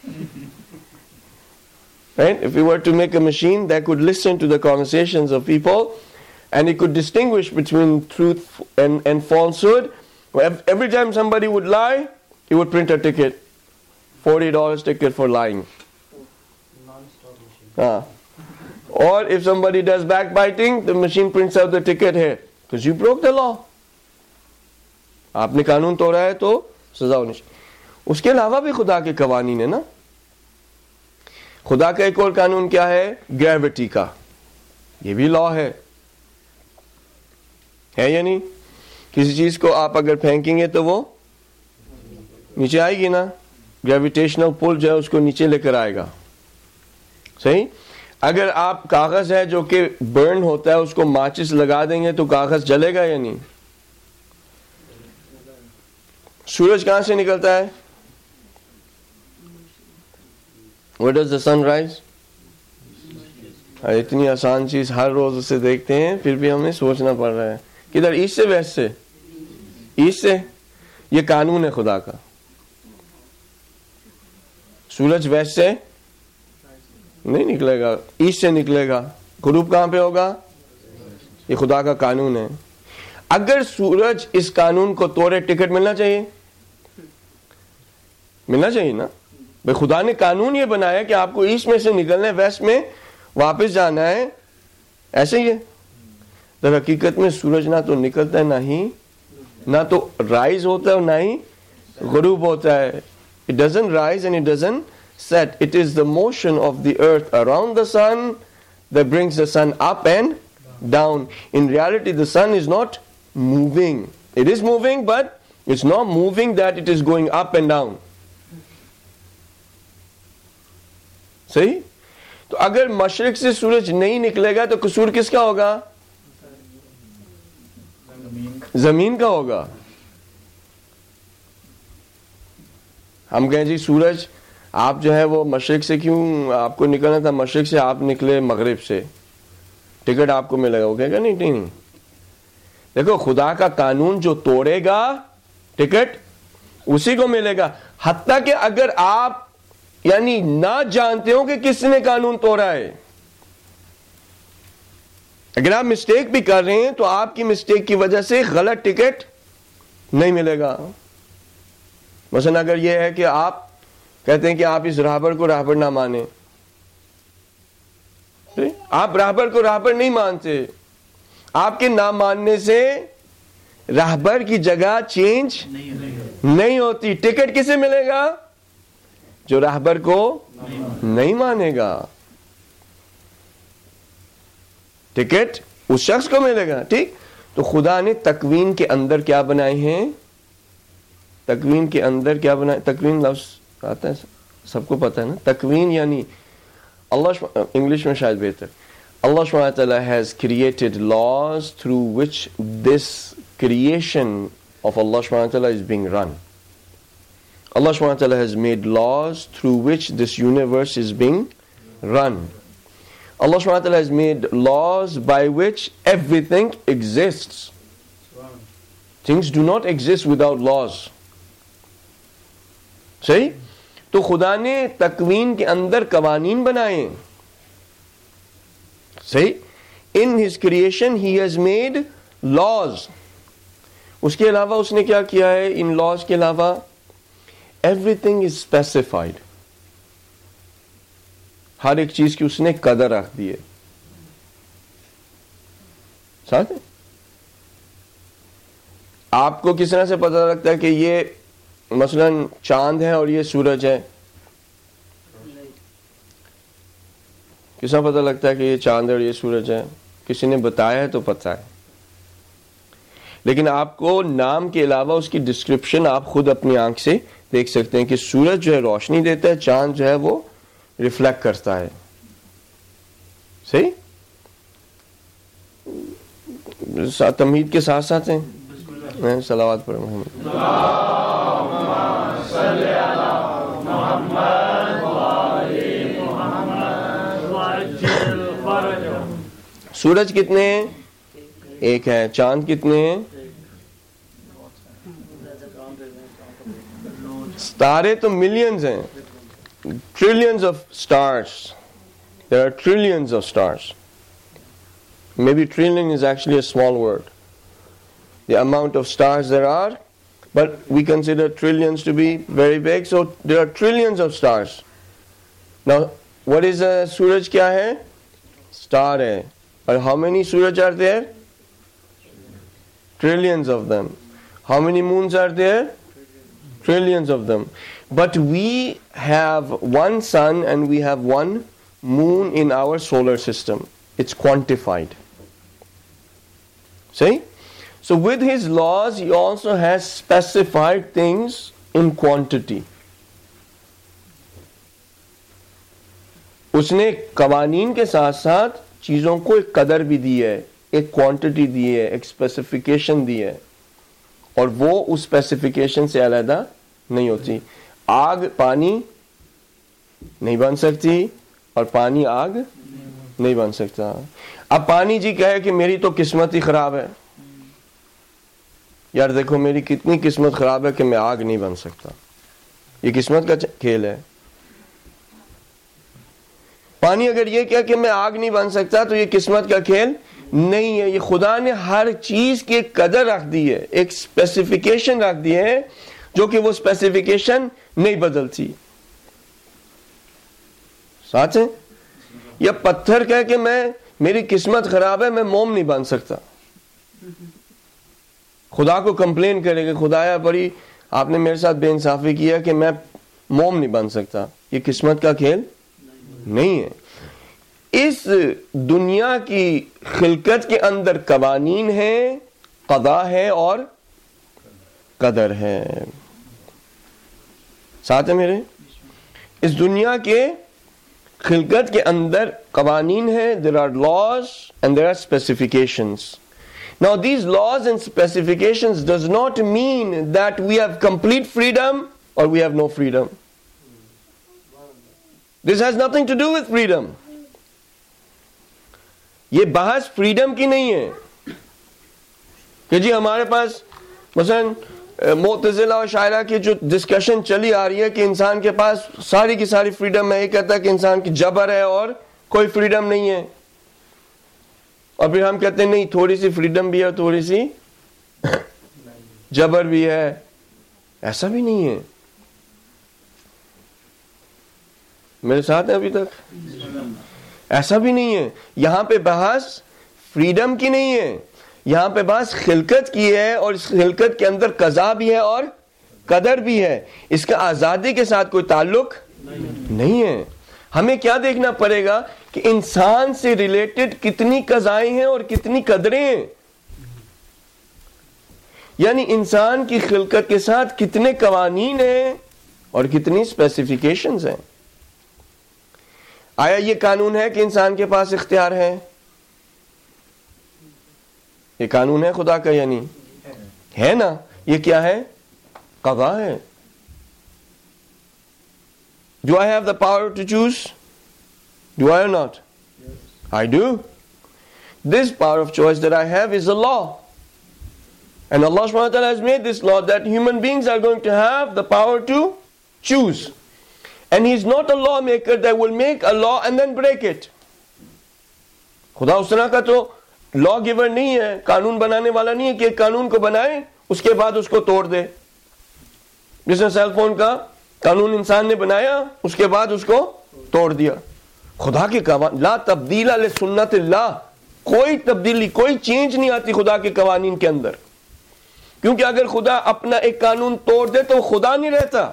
Right? If we were to make a machine that could listen to the conversations of people and it could distinguish between truth and falsehood, every time somebody would lie, it would print a ticket, $40 ticket for lying. Non-stop machine. Or if somebody does backbiting, the machine prints out the ticket here because you broke the law. آپ نے قانون توڑا ہے تو سزا ہونی چاہیے. اس کے علاوہ بھی خدا کے قوانین ہے نا. خدا کا ایک اور قانون کیا ہے؟ گریوٹی کا. یہ بھی لا ہے یا نہیں؟ کسی چیز کو آپ اگر پھینکیں گے تو وہ نیچے آئے گی نا. گریویٹیشنل پل جو ہے اس کو نیچے لے کر آئے گا. صحیح. اگر آپ کاغذ ہے جو کہ برن ہوتا ہے اس کو ماچس لگا دیں گے تو کاغذ جلے گا یا نہیں؟ سورج کہاں سے نکلتا ہے؟ Where does the sun rise? اتنی آسان چیز ہر روز اسے دیکھتے ہیں پھر بھی ہمیں سوچنا پڑ رہا ہے. کدھر؟ ایسٹ سے ویسٹ سے؟ ایسٹ سے. یہ قانون ہے خدا کا. سورج ویسٹ سے نہیں نکلے گا، ایسٹ سے نکلے گا. غروب کہاں پہ ہوگا؟ یہ خدا کا قانون ہے. اگر سورج اس قانون کو توڑے ٹکٹ ملنا چاہیے نا. بھائی خدا نے قانون یہ بنایا کہ آپ کو ایسٹ میں سے نکلنا ہے، ویسٹ میں واپس جانا ہے. ایسے ہی ہے. در حقیقت میں سورج نہ تو نکلتا ہے نہ تو رائز ہوتا ہے اور نہ ہی غروب ہوتا ہے. It doesn't rise and it doesn't set. It is the motion of the earth around the sun that brings the sun up and down. In reality, the sun is not moving. It is moving, but it's not moving that it is going up and down. صحیح. تو اگر مشرق سے سورج نہیں نکلے گا تو قصور کس کا ہوگا؟ زمین کا ہوگا. ہم کہیں جی سورج آپ جو ہے وہ مشرق سے کیوں آپ کو نکلنا تھا، مشرق سے آپ نکلے مغرب سے، ٹکٹ آپ کو ملے گا. وہ کہے گا نہیں. دیکھو خدا کا قانون جو توڑے گا ٹکٹ اسی کو ملے گا. حتیٰ کہ اگر آپ یعنی نہ جانتے ہو کہ کس نے قانون توڑا ہے، اگر آپ مسٹیک بھی کر رہے ہیں تو آپ کی مسٹیک کی وجہ سے غلط ٹکٹ نہیں ملے گا. مثلا اگر یہ ہے کہ آپ کہتے ہیں کہ آپ اس راہبر کو راہبر نہ مانیں، آپ راہبر کو راہبر نہیں مانتے، آپ کے نہ ماننے سے راہبر کی جگہ چینج نہیں ہوتی. ٹکٹ کسے ملے گا؟ جو راہبر کو نہیں مانے گا. ٹکٹ اس شخص کو ملے گا. ٹھیک. تو خدا نے تکوین کے اندر کیا بنائے ہیں؟ تکوین کے اندر کیا بنائے؟ تکوین لفظ آتا ہے سب کو پتہ ہے نا. تکوین یعنی اللہ انگلش میں شاید بہتر, Allah subhanahu wa ta'ala has created laws through which this creation of Allah subhanahu wa ta'ala is being run. Allah subhanahu wa ta'ala has made laws through which this universe is being run. Allah subhanahu wa ta'ala has made laws by which everything exists. Things do not exist without laws. صحیح؟ تو خدا نے تکوین کے اندر قوانین بنائے. صحیح؟ In his creation he has made laws. اس کے علاوہ اس نے کیا کیا ہے؟ ان laws کے علاوہ everything is specified. ہر ایک چیز کی اس نے قدر رکھ دی ہے. ساتھ ہے؟ آپ کو کس طرح سے پتہ لگتا ہے کہ یہ مثلا چاند ہے اور یہ سورج ہے؟ کس طرح پتہ لگتا ہے کہ یہ چاند ہے اور یہ سورج ہے؟ کسی نے بتایا ہے تو پتہ ہے. لیکن آپ کو نام کے علاوہ اس کی ڈسکرپشن آپ خود اپنی آنکھ سے دیکھ سکتے ہیں کہ سورج جو ہے روشنی دیتا ہے, چاند جو ہے وہ ریفلیکٹ کرتا ہے. صحیح؟ تمہید کے ساتھ ساتھ ہیں صلوات پر محمد. سورج کتنے ہیں؟ ایک ہے. چاند کتنے ہیں؟ ستارے تو ملینز ہیں. Trillions of stars. There are trillions of stars. Maybe trillion is actually a small word. The amount of stars there are, but we consider trillions to be very big. So there are trillions of stars. Now, what is a Suraj? Kya hai? Star hai. And how many Suraj are there? Trillions of them. How many moons are there? Trillions of them. But we have one sun and we have one moon in our solar system. It's quantified. See? So with his laws, he also has specified things in quantity. اس نے قوانین کے ساتھ ساتھ چیزوں کو ایک قدر بھی دی ہے, ایک کوانٹٹی دی ہے, ایک اسپیسیفیکیشن دی ہے, اور وہ اس اسپیسیفیکیشن سے علیحدہ نہیں ہوتی. آگ پانی نہیں بن سکتی اور پانی آگ نہیں بن سکتا. اب پانی جی کہے کہ میری تو قسمت ہی خراب ہے, یار دیکھو میری کتنی قسمت خراب ہے کہ میں آگ نہیں بن سکتا. یہ قسمت کا کھیل ہے. پانی اگر یہ کہا کہ میں آگ نہیں بن سکتا تو یہ قسمت کا کھیل نہیں ہے. یہ خدا نے ہر چیز کی ایک قدر رکھ دی ہے, ایک اسپیسیفیکیشن رکھ دی ہے, جو کہ وہ اسپیسیفیکیشن نہیں بدلتی. ساتھ ہے؟ یا پتھر کہے کہ میری قسمت خراب ہے, میں موم نہیں بن سکتا. خدا کو کمپلین کرے کہ خدایا بڑی آپ نے میرے ساتھ بے انصافی کیا کہ میں موم نہیں بن سکتا. یہ قسمت کا کھیل نہیں ہے. اس دنیا کی خلقت کے اندر قوانین ہیں, قضا ہے اور قدر ہے. ساتھ ہے میرے؟ اس دنیا کے خلقت کے اندر قوانین ہیں. there are laws and there are specifications. Now these laws and specifications does not mean that we have complete freedom or we have no freedom. This has nothing to do with freedom. یہ بحث freedom کی نہیں ہے کہ جی ہمارے پاس مثلا معتزلہ اور شاعرہ کی جو ڈسکشن چلی آ رہی ہے کہ انسان کے پاس ساری کی ساری فریڈم ہے. یہ کہتا ہے کہ انسان کی جبر ہے اور کوئی فریڈم نہیں ہے, اور پھر ہم کہتے ہیں نہیں تھوڑی سی فریڈم بھی ہے اور تھوڑی سی جبر بھی ہے. ایسا بھی نہیں ہے. میرے ساتھ ہے ابھی تک؟ ایسا بھی نہیں ہے. یہاں پہ بحث فریڈم کی نہیں ہے, یہاں پہ بحث خلقت کی ہے, اور اس خلقت کے اندر قضا بھی ہے اور قدر بھی ہے. اس کا آزادی کے ساتھ کوئی تعلق نہیں ہے. ہمیں کیا دیکھنا پڑے گا کہ انسان سے ریلیٹڈ کتنی قضائیں ہیں اور کتنی قدریں ہیں. یعنی انسان کی خلقت کے ساتھ کتنے قوانین ہیں اور کتنی اسپیسیفیکیشنز ہیں. آیا یہ قانون ہے کہ انسان کے پاس اختیار ہے؟ یہ قانون ہے خدا کا یا نہیں؟ ہے نا. یہ کیا ہے؟ قضا ہے. Do I have the power to choose? Do I or not? I do. This power of choice that I have is a law. And Allah subhanahu wa ta'ala has made this law that human beings are going to have the power to choose. And He is not a lawmaker that will make a law and then break it. خدا اس طرح کا تو لا giver نہیں ہے، قانون بنانے والا نہیں ہے کہ ایک قانون کو بنائے اس کے بعد اس کو توڑ دے. جس نے سیل فون کا قانون انسان نے بنایا اس کے بعد اس کو توڑ دیا. خدا کے قوانین لا تبدیل لسنت اللہ، کوئی تبدیلی کوئی چینج نہیں آتی خدا کے قوانین کے اندر. کیونکہ اگر خدا اپنا ایک قانون توڑ دے تو خدا نہیں رہتا.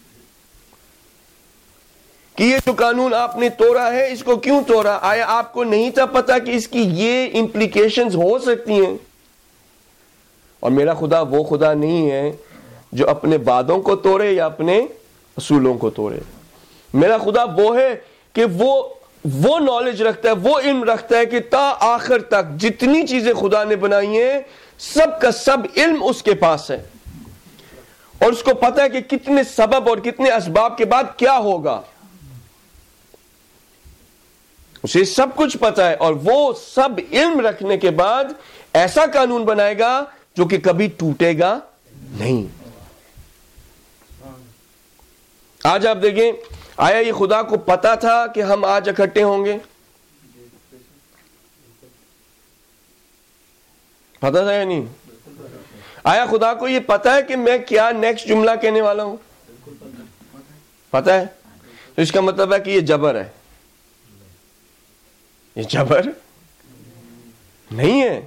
کہ یہ جو قانون آپ نے توڑا ہے اس کو کیوں توڑا؟ آیا آپ کو نہیں تھا پتا کہ اس کی یہ امپلیکیشنز ہو سکتی ہیں؟ اور میرا خدا وہ خدا نہیں ہے جو اپنے وعدوں کو توڑے یا اپنے اصولوں کو توڑے. میرا خدا وہ ہے کہ وہ نالج رکھتا ہے، وہ علم رکھتا ہے کہ تا آخر تک جتنی چیزیں خدا نے بنائی ہیں سب کا سب علم اس کے پاس ہے، اور اس کو پتا ہے کہ کتنے سبب اور کتنے اسباب کے بعد کیا ہوگا. اسے سب کچھ پتا ہے، اور وہ سب علم رکھنے کے بعد ایسا قانون بنائے گا جو کہ کبھی ٹوٹے گا نہیں. آج آپ دیکھیں، آیا یہ خدا کو پتا تھا کہ ہم آج اکٹھے ہوں گے؟ پتا تھا یا نہیں؟ آیا خدا کو یہ پتا ہے کہ میں کیا نیکسٹ جملہ کہنے والا ہوں؟ پتا ہے. تو اس کا مطلب ہے کہ یہ جبر ہے. یہ جبر نہیں ہے.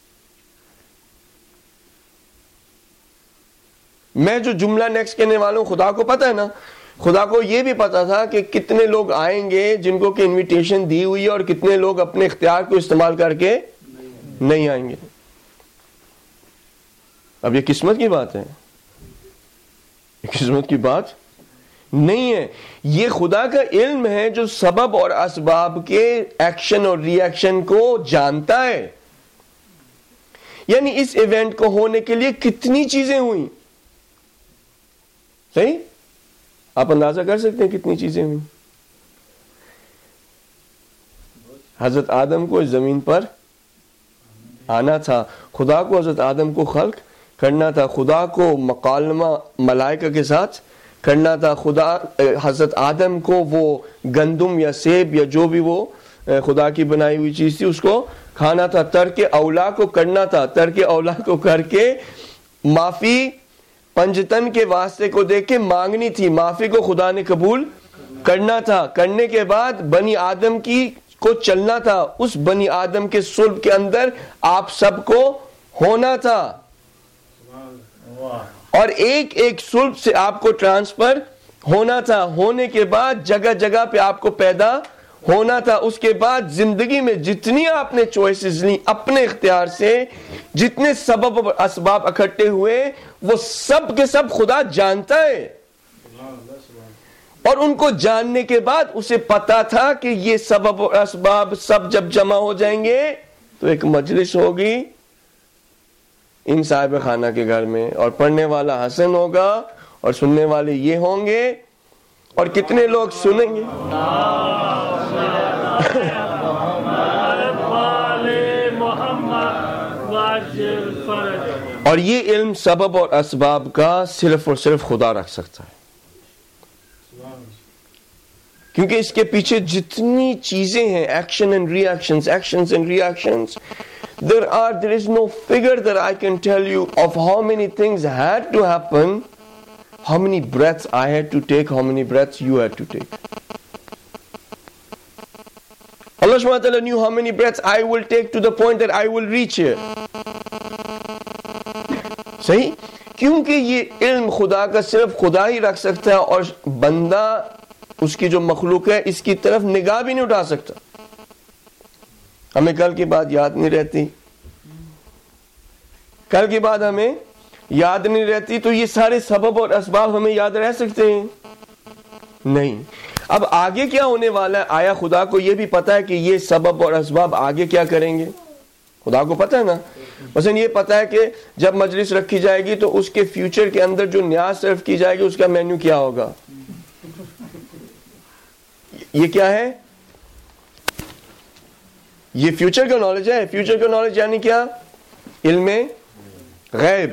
میں جو جملہ نیکسٹ کہنے والا ہوں خدا کو پتا ہے نا. خدا کو یہ بھی پتا تھا کہ کتنے لوگ آئیں گے جن کو کہ انویٹیشن دی ہوئی ہے، اور کتنے لوگ اپنے اختیار کو استعمال کر کے نہیں آئیں گے. اب یہ قسمت کی بات ہے؟ یہ قسمت کی بات نہیں ہے. یہ خدا کا علم ہے جو سبب اور اسباب کے ایکشن اور ری ایکشن کو جانتا ہے. یعنی اس ایونٹ کو ہونے کے لیے کتنی چیزیں ہوئیں. صحیح؟ آپ اندازہ کر سکتے ہیں کتنی چیزیں ہوئیں. حضرت آدم کو اس زمین پر آنا تھا، خدا کو حضرت آدم کو خلق کرنا تھا، خدا کو مکالمہ ملائکہ کے ساتھ کرنا تھا، خدا حضرت آدم کو وہ گندم یا سیب یا جو بھی وہ خدا کی بنائی ہوئی چیز تھی اس کو کھانا تھا، ترک اولا کو کرنا تھا، ترک اولا کو کر کے معافی پنجتن کے واسطے کو دیکھ کے مانگنی تھی، معافی کو خدا نے قبول کرنا تھا. کرنے کے بعد بنی آدم کی کو چلنا تھا، اس بنی آدم کے صلب کے اندر آپ سب کو ہونا تھا، اور ایک ایک صلب سے آپ کو ٹرانسفر ہونا تھا. ہونے کے بعد جگہ جگہ پہ آپ کو پیدا ہونا تھا. اس کے بعد زندگی میں جتنی آپ نے چوائسز لی اپنے اختیار سے، جتنے سبب اور اسباب اکٹھے ہوئے وہ سب کے سب خدا جانتا ہے. اور ان کو جاننے کے بعد اسے پتا تھا کہ یہ سبب اور اسباب سب جب جمع ہو جائیں گے تو ایک مجلس ہوگی ان صاحب خانہ کے گھر میں، اور پڑھنے والا حسن ہوگا اور سننے والے یہ ہوں گے. اور کتنے لوگ سنیں گے؟ اور یہ علم سبب اور اسباب کا صرف اور صرف خدا رکھ سکتا ہے، کیونکہ اس کے پیچھے جتنی چیزیں ہیں، action and reactions, actions and reactions, there is no figure that I can tell you of how many things had to happen, how many breaths I had to take, how many breaths you had to take. Allah subhanahu wa ta'ala knew how many breaths I will take to the point that I will reach here. صحیح؟ کیونکہ یہ علم خدا کا صرف خدا ہی رکھ سکتا ہے، اور بندہ اس کی جو مخلوق ہے اس کی طرف نگاہ بھی نہیں اٹھا سکتا. ہمیں کل کی بات یاد نہیں رہتی، کل کی بات ہمیں یاد نہیں رہتی تو یہ سارے سبب اور اسباب ہمیں یاد رہ سکتے ہیں؟ نہیں. اب آگے کیا ہونے والا ہے؟ آیا خدا کو یہ بھی پتا ہے کہ یہ سبب اور اسباب آگے کیا کریں گے؟ خدا کو پتا ہے نا. مثلا یہ پتا ہے کہ جب مجلس رکھی جائے گی تو اس کے فیوچر کے اندر جو نیاز صرف کی جائے گی اس کا مینیو کیا ہوگا. یہ کیا ہے؟ یہ فیوچر کا نالج ہے. فیوچر کا نالج یعنی کیا؟ علم غیب.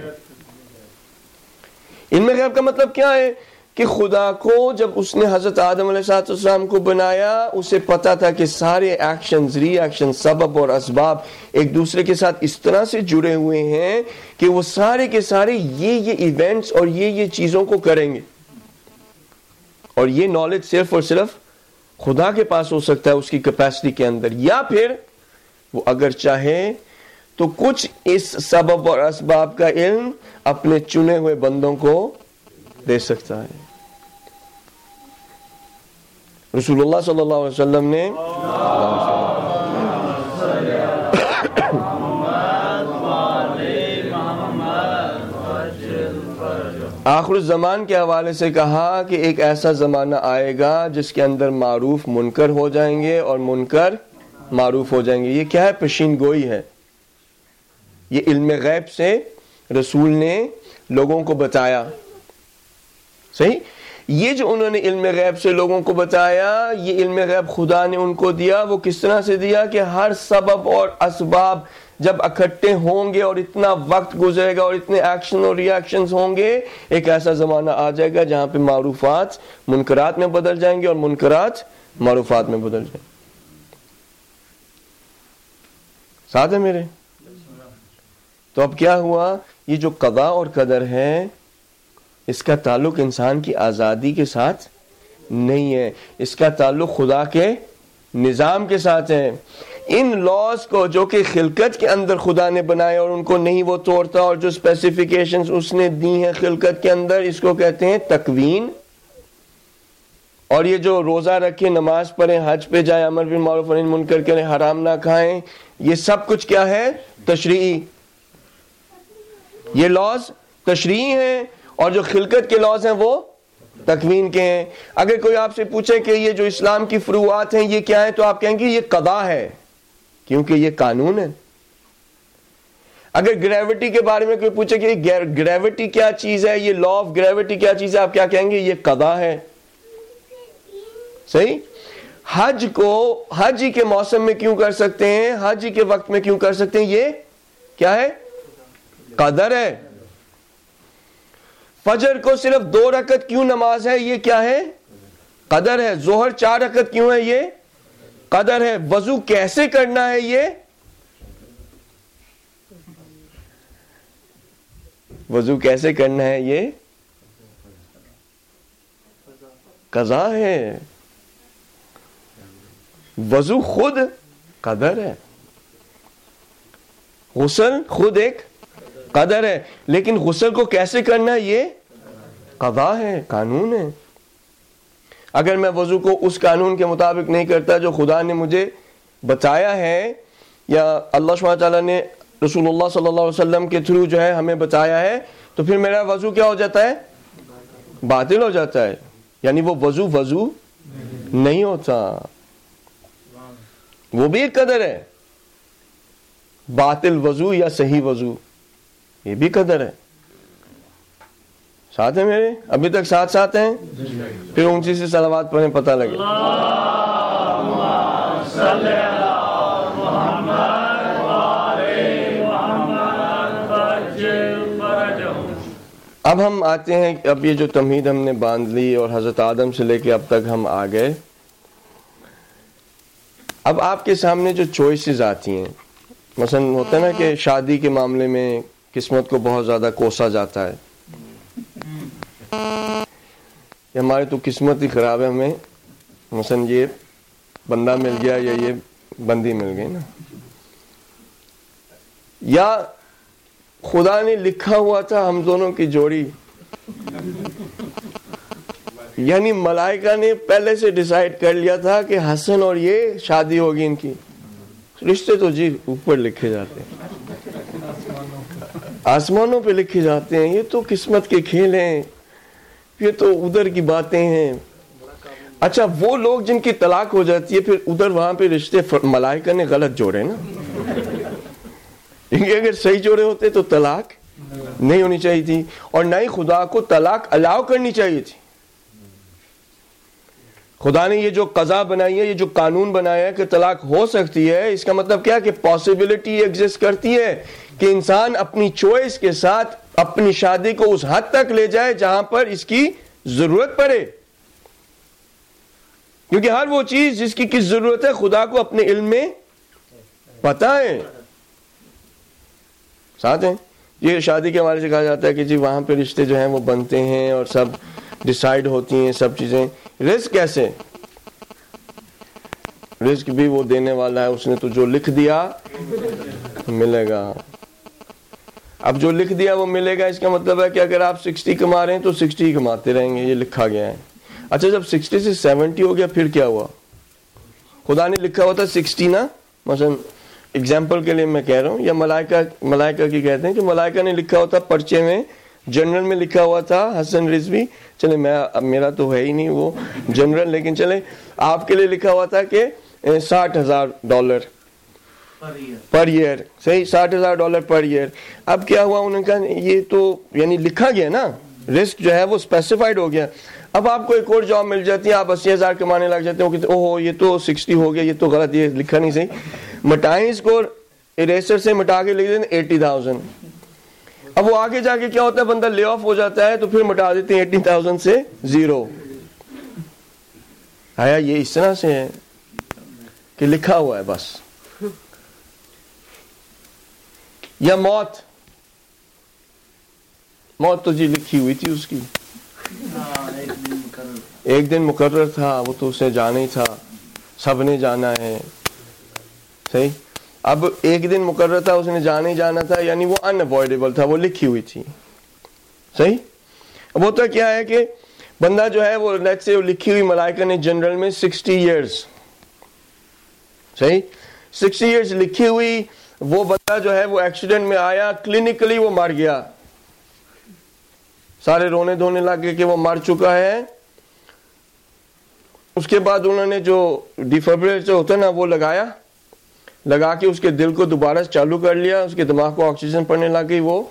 علم غیب کا مطلب کیا ہے؟ کہ خدا کو جب اس نے حضرت آدم علیہ السلام کو بنایا اسے پتا تھا کہ سارے ایکشنز، ری ایکشن، سبب اور اسباب ایک دوسرے کے ساتھ اس طرح سے جڑے ہوئے ہیں کہ وہ سارے کے سارے یہ ایونٹس اور یہ چیزوں کو کریں گے. اور یہ نالج صرف اور صرف خدا کے پاس ہو سکتا ہے اس کی کیپیسٹی کے اندر، یا پھر وہ اگر چاہے تو کچھ اس سبب اور اسباب کا علم اپنے چنے ہوئے بندوں کو دے سکتا ہے. رسول اللہ صلی اللہ علیہ وسلم نے آخر الزمان کے حوالے سے کہا کہ ایک ایسا زمانہ آئے گا جس کے اندر معروف منکر ہو جائیں گے اور منکر معروف ہو جائیں گے. یہ کیا ہے؟ پیشین گوئی ہے. یہ علم غیب سے رسول نے لوگوں کو بتایا. صحیح. یہ جو انہوں نے علم غیب سے لوگوں کو بتایا، یہ علم غیب خدا نے ان کو دیا. وہ کس طرح سے دیا؟ کہ ہر سبب اور اسباب جب اکٹھے ہوں گے اور اتنا وقت گزرے گا اور اتنے ایکشن اور ری ایکشنز ہوں گے، ایک ایسا زمانہ آ جائے گا جہاں پہ معروفات منکرات میں بدل جائیں گے اور منکرات معروفات میں بدل جائیں گے. ساتھ ہے میرے؟ تو اب کیا ہوا؟ یہ جو قضاء اور قدر ہے اس کا تعلق انسان کی آزادی کے ساتھ نہیں ہے، اس کا تعلق خدا کے نظام کے ساتھ ہے. ان لاز کو جو کہ خلقت کے اندر خدا نے بنائے اور ان کو نہیں وہ توڑتا، اور جو اسپیسیفیکیشنز اس نے دی ہیں خلقت کے اندر، اس کو کہتے ہیں تکوین. اور یہ جو روزہ رکھے، نماز پڑھیں، حج پہ جائیں، امر بالمعروف و نہی عن المنکر کریں، حرام نہ کھائیں، یہ سب کچھ کیا ہے؟ تشریعی. یہ لاز تشریعی ہیں، اور جو خلقت کے لاز ہیں وہ تکوین کے ہیں. اگر کوئی آپ سے پوچھے کہ یہ جو اسلام کی فروعات ہیں یہ کیا ہے، تو آپ کہیں گے یہ قضاء ہے، کیونکہ یہ قانون ہے. اگر گریوٹی کے بارے میں کوئی پوچھے کہ گریوٹی کیا چیز ہے، یہ لا آف گریوٹی کیا چیز ہے، آپ کیا کہیں گے؟ یہ قضاء ہے. صحیح. حج کو حج ہی کے موسم میں کیوں کر سکتے ہیں، حج ہی کے وقت میں کیوں کر سکتے ہیں؟ یہ کیا ہے؟ قدر ہے. فجر کو صرف 2 رکعت کیوں نماز ہے؟ یہ کیا ہے؟ قدر ہے. ظہر 4 رکعت کیوں ہے؟ یہ قدر ہے. وضو کیسے کرنا ہے؟ یہ وضو کیسے کرنا ہے؟ یہ قضا ہے. وضو خود قدر ہے، غسل خود ایک قدر ہے، لیکن غسل کو کیسے کرنا ہے یہ قضا ہے، قانون ہے. اگر میں وضو کو اس قانون کے مطابق نہیں کرتا جو خدا نے مجھے بتایا ہے، یا اللہ سبحانہ تعالیٰ نے رسول اللہ صلی اللہ علیہ وسلم کے تھرو جو ہے ہمیں بتایا ہے، تو پھر میرا وضو کیا ہو جاتا ہے؟ باطل ہو جاتا ہے. یعنی وہ وضو نہیں ہوتا. وہ بھی ایک قدر ہے. باطل وضو یا صحیح وضو یہ بھی قدر ہے. ساتھ ہیں میرے؟ ابھی تک ساتھ ہیں؟ پھر اونچی سے صلوات پڑھیں، پتہ لگے. اب ہم آتے ہیں، اب یہ جو تمہید ہم نے باندھ لی اور حضرت آدم سے لے کے اب تک ہم آ گئے. اب آپ کے سامنے جو چوائسز آتی ہیں، مثلا ہوتا ہے نا کہ شادی کے معاملے میں قسمت کو بہت زیادہ کوسا جاتا ہے، ہماری تو قسمت ہی خراب ہے، ہمیں مثلا یہ بندہ مل گیا یا یہ بندی مل گئی نا، یا خدا نے لکھا ہوا تھا ہم دونوں کی جوڑی، یعنی ملائکہ نے پہلے سے ڈیسائیڈ کر لیا تھا کہ حسن اور یہ شادی ہوگی ان کی. رشتے تو جی اوپر لکھے جاتے ہیں. آسمانوں پہ لکھے جاتے ہیں. یہ تو قسمت کے کھیل ہیں, یہ تو ادھر کی باتیں ہیں. اچھا وہ لوگ جن کی طلاق ہو جاتی ہے پھر ادھر وہاں پہ رشتے ملائکہ نے غلط جوڑے نا, کیونکہ اگر صحیح جوڑے ہوتے تو طلاق نہیں ہونی چاہیے تھی, اور نہ ہی خدا کو طلاق الاؤ کرنی چاہیے تھی. خدا نے یہ جو قضا بنائی ہے, یہ جو قانون بنایا ہے کہ طلاق ہو سکتی ہے, اس کا مطلب کیا کہ پاسبلٹی ایگزسٹ کرتی ہے کہ انسان اپنی چوائس کے ساتھ اپنی شادی کو اس حد تک لے جائے جہاں پر اس کی ضرورت پڑے. کیونکہ ہر وہ چیز جس کی کس ضرورت ہے خدا کو اپنے علم میں پتہ ہے. ساتھ ہیں یہ شادی کے حوالے سے کہا جاتا ہے کہ جی وہاں پہ رشتے جو ہیں وہ بنتے ہیں اور سب ڈیسائیڈ ہوتی ہیں سب چیزیں. رزق کیسے؟ رزق بھی وہ دینے والا ہے, اس نے تو جو لکھ دیا ملے گا. اب جو لکھ دیا وہ ملے گا, اس کا مطلب ہے کہ اگر آپ 60 کما رہے ہیں تو 60 کماتے رہیں گے, یہ لکھا گیا ہے. اچھا جب 60 سے 70 ہو گیا پھر کیا ہوا؟ خدا نے لکھا ہوا تھا 60 نا, مثلا اگزامپل کے لیے میں کہہ رہا ہوں, یا ملائکہ کی کہتے ہیں کہ ملائکہ نے لکھا ہوا تھا پرچے میں, جنرل میں لکھا ہوا تھا حسن رضوی, چلے میرا تو ہے ہی نہیں وہ جنرل, لیکن چلے آپ کے لیے لکھا ہوا تھا کہ $60,000 پر ایئر, صحیح $60,000 پر ایئر. اب کیا ہوا, انہوں نے کہا یہ تو یعنی لکھا گیا نا, رسک جو ہے وہ اسپیسیفائڈ ہو گیا. اب آپ کو ایک اور جاب مل جاتی ہے, آپ 80,000 کمانے لگ جاتے ہیں, اوہ یہ تو 60 ہو گیا, یہ تو غلط, یہ لکھا نہیں صحیح, مٹائیں اس کو, اریسر سے مٹا کے لکھ دیتے ہیں 80,000. اب وہ آگے جا کے کیا ہوتا ہے, بندہ لے آف ہو جاتا ہے تو پھر مٹا دیتے ہیں 80,000 سے 0. آیا یہ اس طرح سے ہے کہ لکھا ہوا ہے بس. یا موت تو جی لکھی ہوئی تھی اس کی, ایک دن مقرر تھا, وہ تو اسے جانا ہی تھا, سب نے جانا ہے, صحیح. اب ایک دن مقرر تھا, اس نے جانا ہی جانا تھا, یعنی وہ ان اوائڈیبل تھا, وہ لکھی ہوئی تھی, صحیح. اب ہوتا کیا ہے کہ بندہ جو ہے وہ لیٹ سے لکھی ہوئی ملائکہ نے جنرل میں 60 ایئرز, صحیح 60 ایئرز لکھی ہوئی, وہ بندہ جو ہے وہ ایکسیڈنٹ میں آیا, کلینکلی وہ مر گیا, سارے رونے دھونے لگے کہ وہ مر چکا ہے. اس کے بعد انہوں نے جو ڈیفیبریلیٹر ہوتا ہے نا وہ لگا کے اس کے دل کو دوبارہ چالو کر لیا, اس کے دماغ کو آکسیجن پڑنے لگ گئی, وہ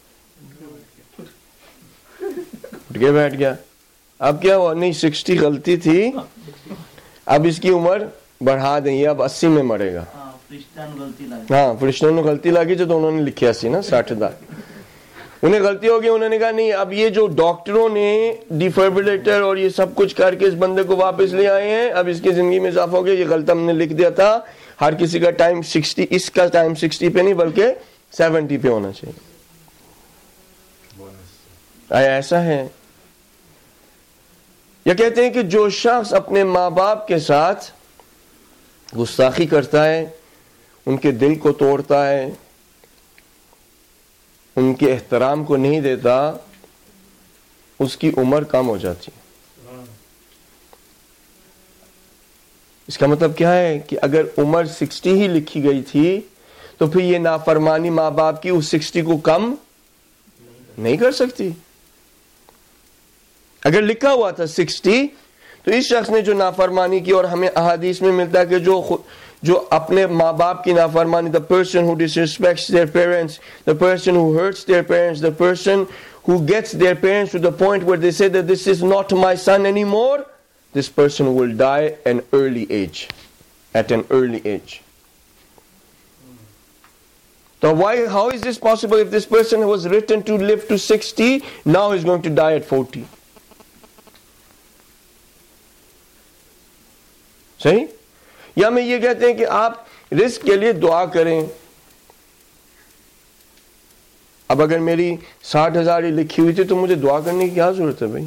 اٹھ کے بیٹھ گیا. اب کیا ہوا, نہیں 60 غلطی تھی, اب اس کی عمر بڑھا دیں, یہ اب 80 میں مرے گا. ہاں فرشتوں نے غلطی لگی جو تو انہوں نے لکھیا سی نا 60,000, انہیں غلطی ہوگی, انہوں نے کہا نہیں اب یہ جو ڈاکٹروں نے ڈیفیبریلیٹر اور یہ سب کچھ کر کے اس بندے کو واپس لے آئے ہیں, اب اس کی زندگی میں اضافہ ہو گیا, یہ غلط ہم نے لکھ دیا تھا, ہر کسی کا ٹائم 60, اس کا ٹائم 60 پہ نہیں بلکہ 70 پہ ہونا چاہیے. آیا ایسا ہے؟ یا کہتے ہیں کہ جو شخص اپنے ماں باپ کے ساتھ گستاخی کرتا ہے, ان کے دل کو توڑتا ہے, ان کے احترام کو نہیں دیتا, اس کی عمر کم ہو جاتی ہے. اس کا مطلب کیا ہے کہ اگر عمر 60 ہی لکھی گئی تھی تو پھر یہ نافرمانی ماں باپ کی اس 60 کو کم نہیں کر سکتی. اگر لکھا ہوا تھا 60 تو اس شخص نے جو نافرمانی کی, اور ہمیں احادیث میں ملتا ہے کہ جو اپنے ماں باپ کی نافرمانی, the person who disrespects their parents, the person who hurts their parents, the person who gets their parents to the point where they say that this is not my son anymore, this person will die at an early age. So how is this possible? If this person was written to live to 60, now he's going to die at 40. صحیح. یا میں یہ کہتے ہیں کہ آپ رزق کے لیے دعا کریں. اب اگر میری 60,000 ہی لکھی ہوئی تھی تو مجھے دعا کرنے کی کیا ضرورت ہے بھائی؟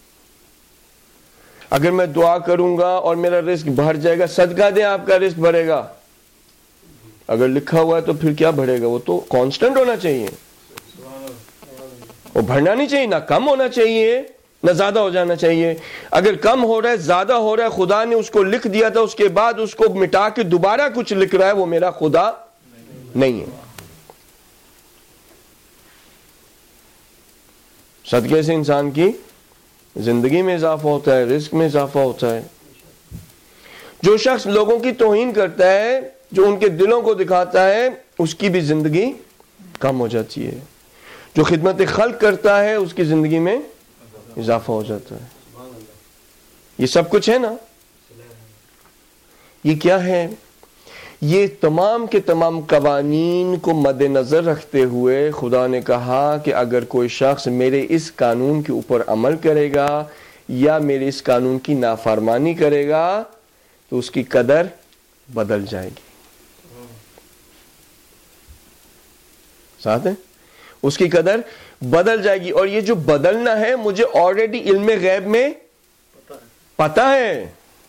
اگر میں دعا کروں گا اور میرا رزق بڑھ جائے گا, صدقہ دیں آپ کا رزق بڑھے گا. اگر لکھا ہوا ہے تو پھر کیا بڑھے گا, وہ تو کانسٹنٹ ہونا چاہیے, وہ بڑھنا نہیں چاہیے, نہ کم ہونا چاہیے نہ زیادہ ہو جانا چاہیے. اگر کم ہو رہا ہے زیادہ ہو رہا ہے, خدا نے اس کو لکھ دیا تھا, اس کے بعد اس کو مٹا کے دوبارہ کچھ لکھ رہا ہے, وہ میرا خدا نہیں ہے. صدقے سے انسان کی زندگی میں اضافہ ہوتا ہے, رزق میں اضافہ ہوتا ہے. جو شخص لوگوں کی توہین کرتا ہے, جو ان کے دلوں کو دکھاتا ہے, اس کی بھی زندگی کم ہو جاتی ہے. جو خدمت خلق کرتا ہے اس کی زندگی میں اضافہ ہو جاتا ہے. یہ سب کچھ ہے نا. یہ کیا ہے؟ یہ تمام کے تمام قوانین کو مد نظر رکھتے ہوئے خدا نے کہا کہ اگر کوئی شخص میرے اس قانون کے اوپر عمل کرے گا یا میرے اس قانون کی نافرمانی کرے گا تو اس کی قدر بدل جائے گی. ساتھ ہے؟ اس کی قدر بدل جائے گی. اور یہ جو بدلنا ہے مجھے آلریڈی علم غیب میں پتا ہے.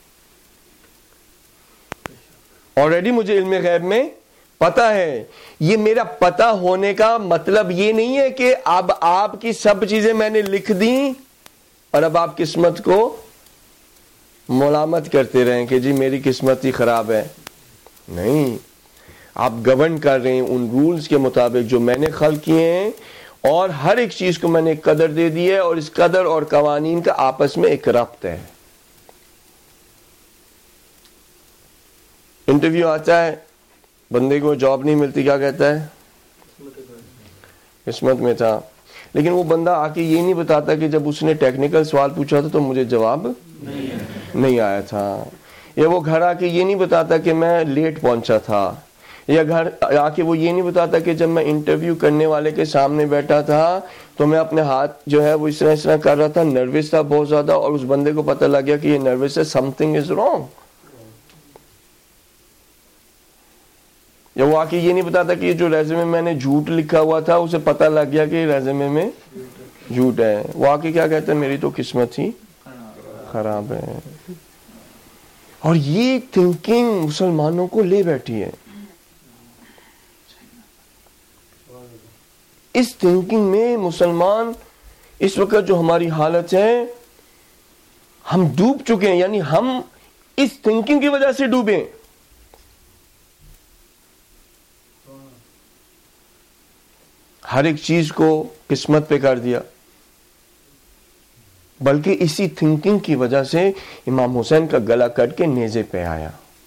آلریڈی مجھے علم غیب میں پتا ہے. یہ میرا پتا ہونے کا مطلب یہ نہیں ہے کہ اب آپ کی سب چیزیں میں نے لکھ دیں اور اب آپ قسمت کو ملامت کرتے رہیں کہ جی میری قسمت ہی خراب ہے. نہیں, آپ گورن کر رہے ہیں ان رولز کے مطابق جو میں نے خلق کیے ہیں, اور ہر ایک چیز کو میں نے قدر دے دی ہے, اور اس قدر اور قوانین کا آپس میں ایک ربط ہے. انٹرویو آتا ہے, بندے کو جاب نہیں ملتی, کیا کہتا ہے؟ قسمت میں تھا. لیکن وہ بندہ آ کے یہ نہیں بتاتا کہ جب اس نے ٹیکنیکل سوال پوچھا تھا تو مجھے جواب نہیں آیا تھا. یا وہ گھر آ کے یہ نہیں بتاتا کہ میں لیٹ پہنچا تھا. یا گھر آ کے وہ یہ نہیں بتاتا کہ جب میں انٹرویو کرنے والے کے سامنے بیٹھا تھا تو میں اپنے ہاتھ جو ہے وہ اس طرح کر رہا تھا, نروس تھا بہت زیادہ, اور اس بندے کو پتہ لگ گیا کہ یہ نروس ہے, سم تھنگ از رانگ. یا وہ آ کے یہ نہیں بتاتا کہ یہ جو ریزیومے میں نے جھوٹ لکھا ہوا تھا اسے پتہ لگ گیا کہ ریزیومے میں جھوٹ ہے. وہ آ کے کیا کہتا ہے؟ میری تو قسمت ہی خراب ہے. اور یہ تھنکنگ مسلمانوں کو لے بیٹھی ہے. اس تھنکنگ میں مسلمان اس وقت جو ہماری حالت ہے, ہم ڈوب چکے ہیں. یعنی ہم اس تھنکنگ کی وجہ سے ڈوبے. ہر ایک چیز کو قسمت پہ کر دیا. بلکہ اسی تھنکنگ کی وجہ سے امام حسین کا گلا کٹ کے نیزے پہ آیا.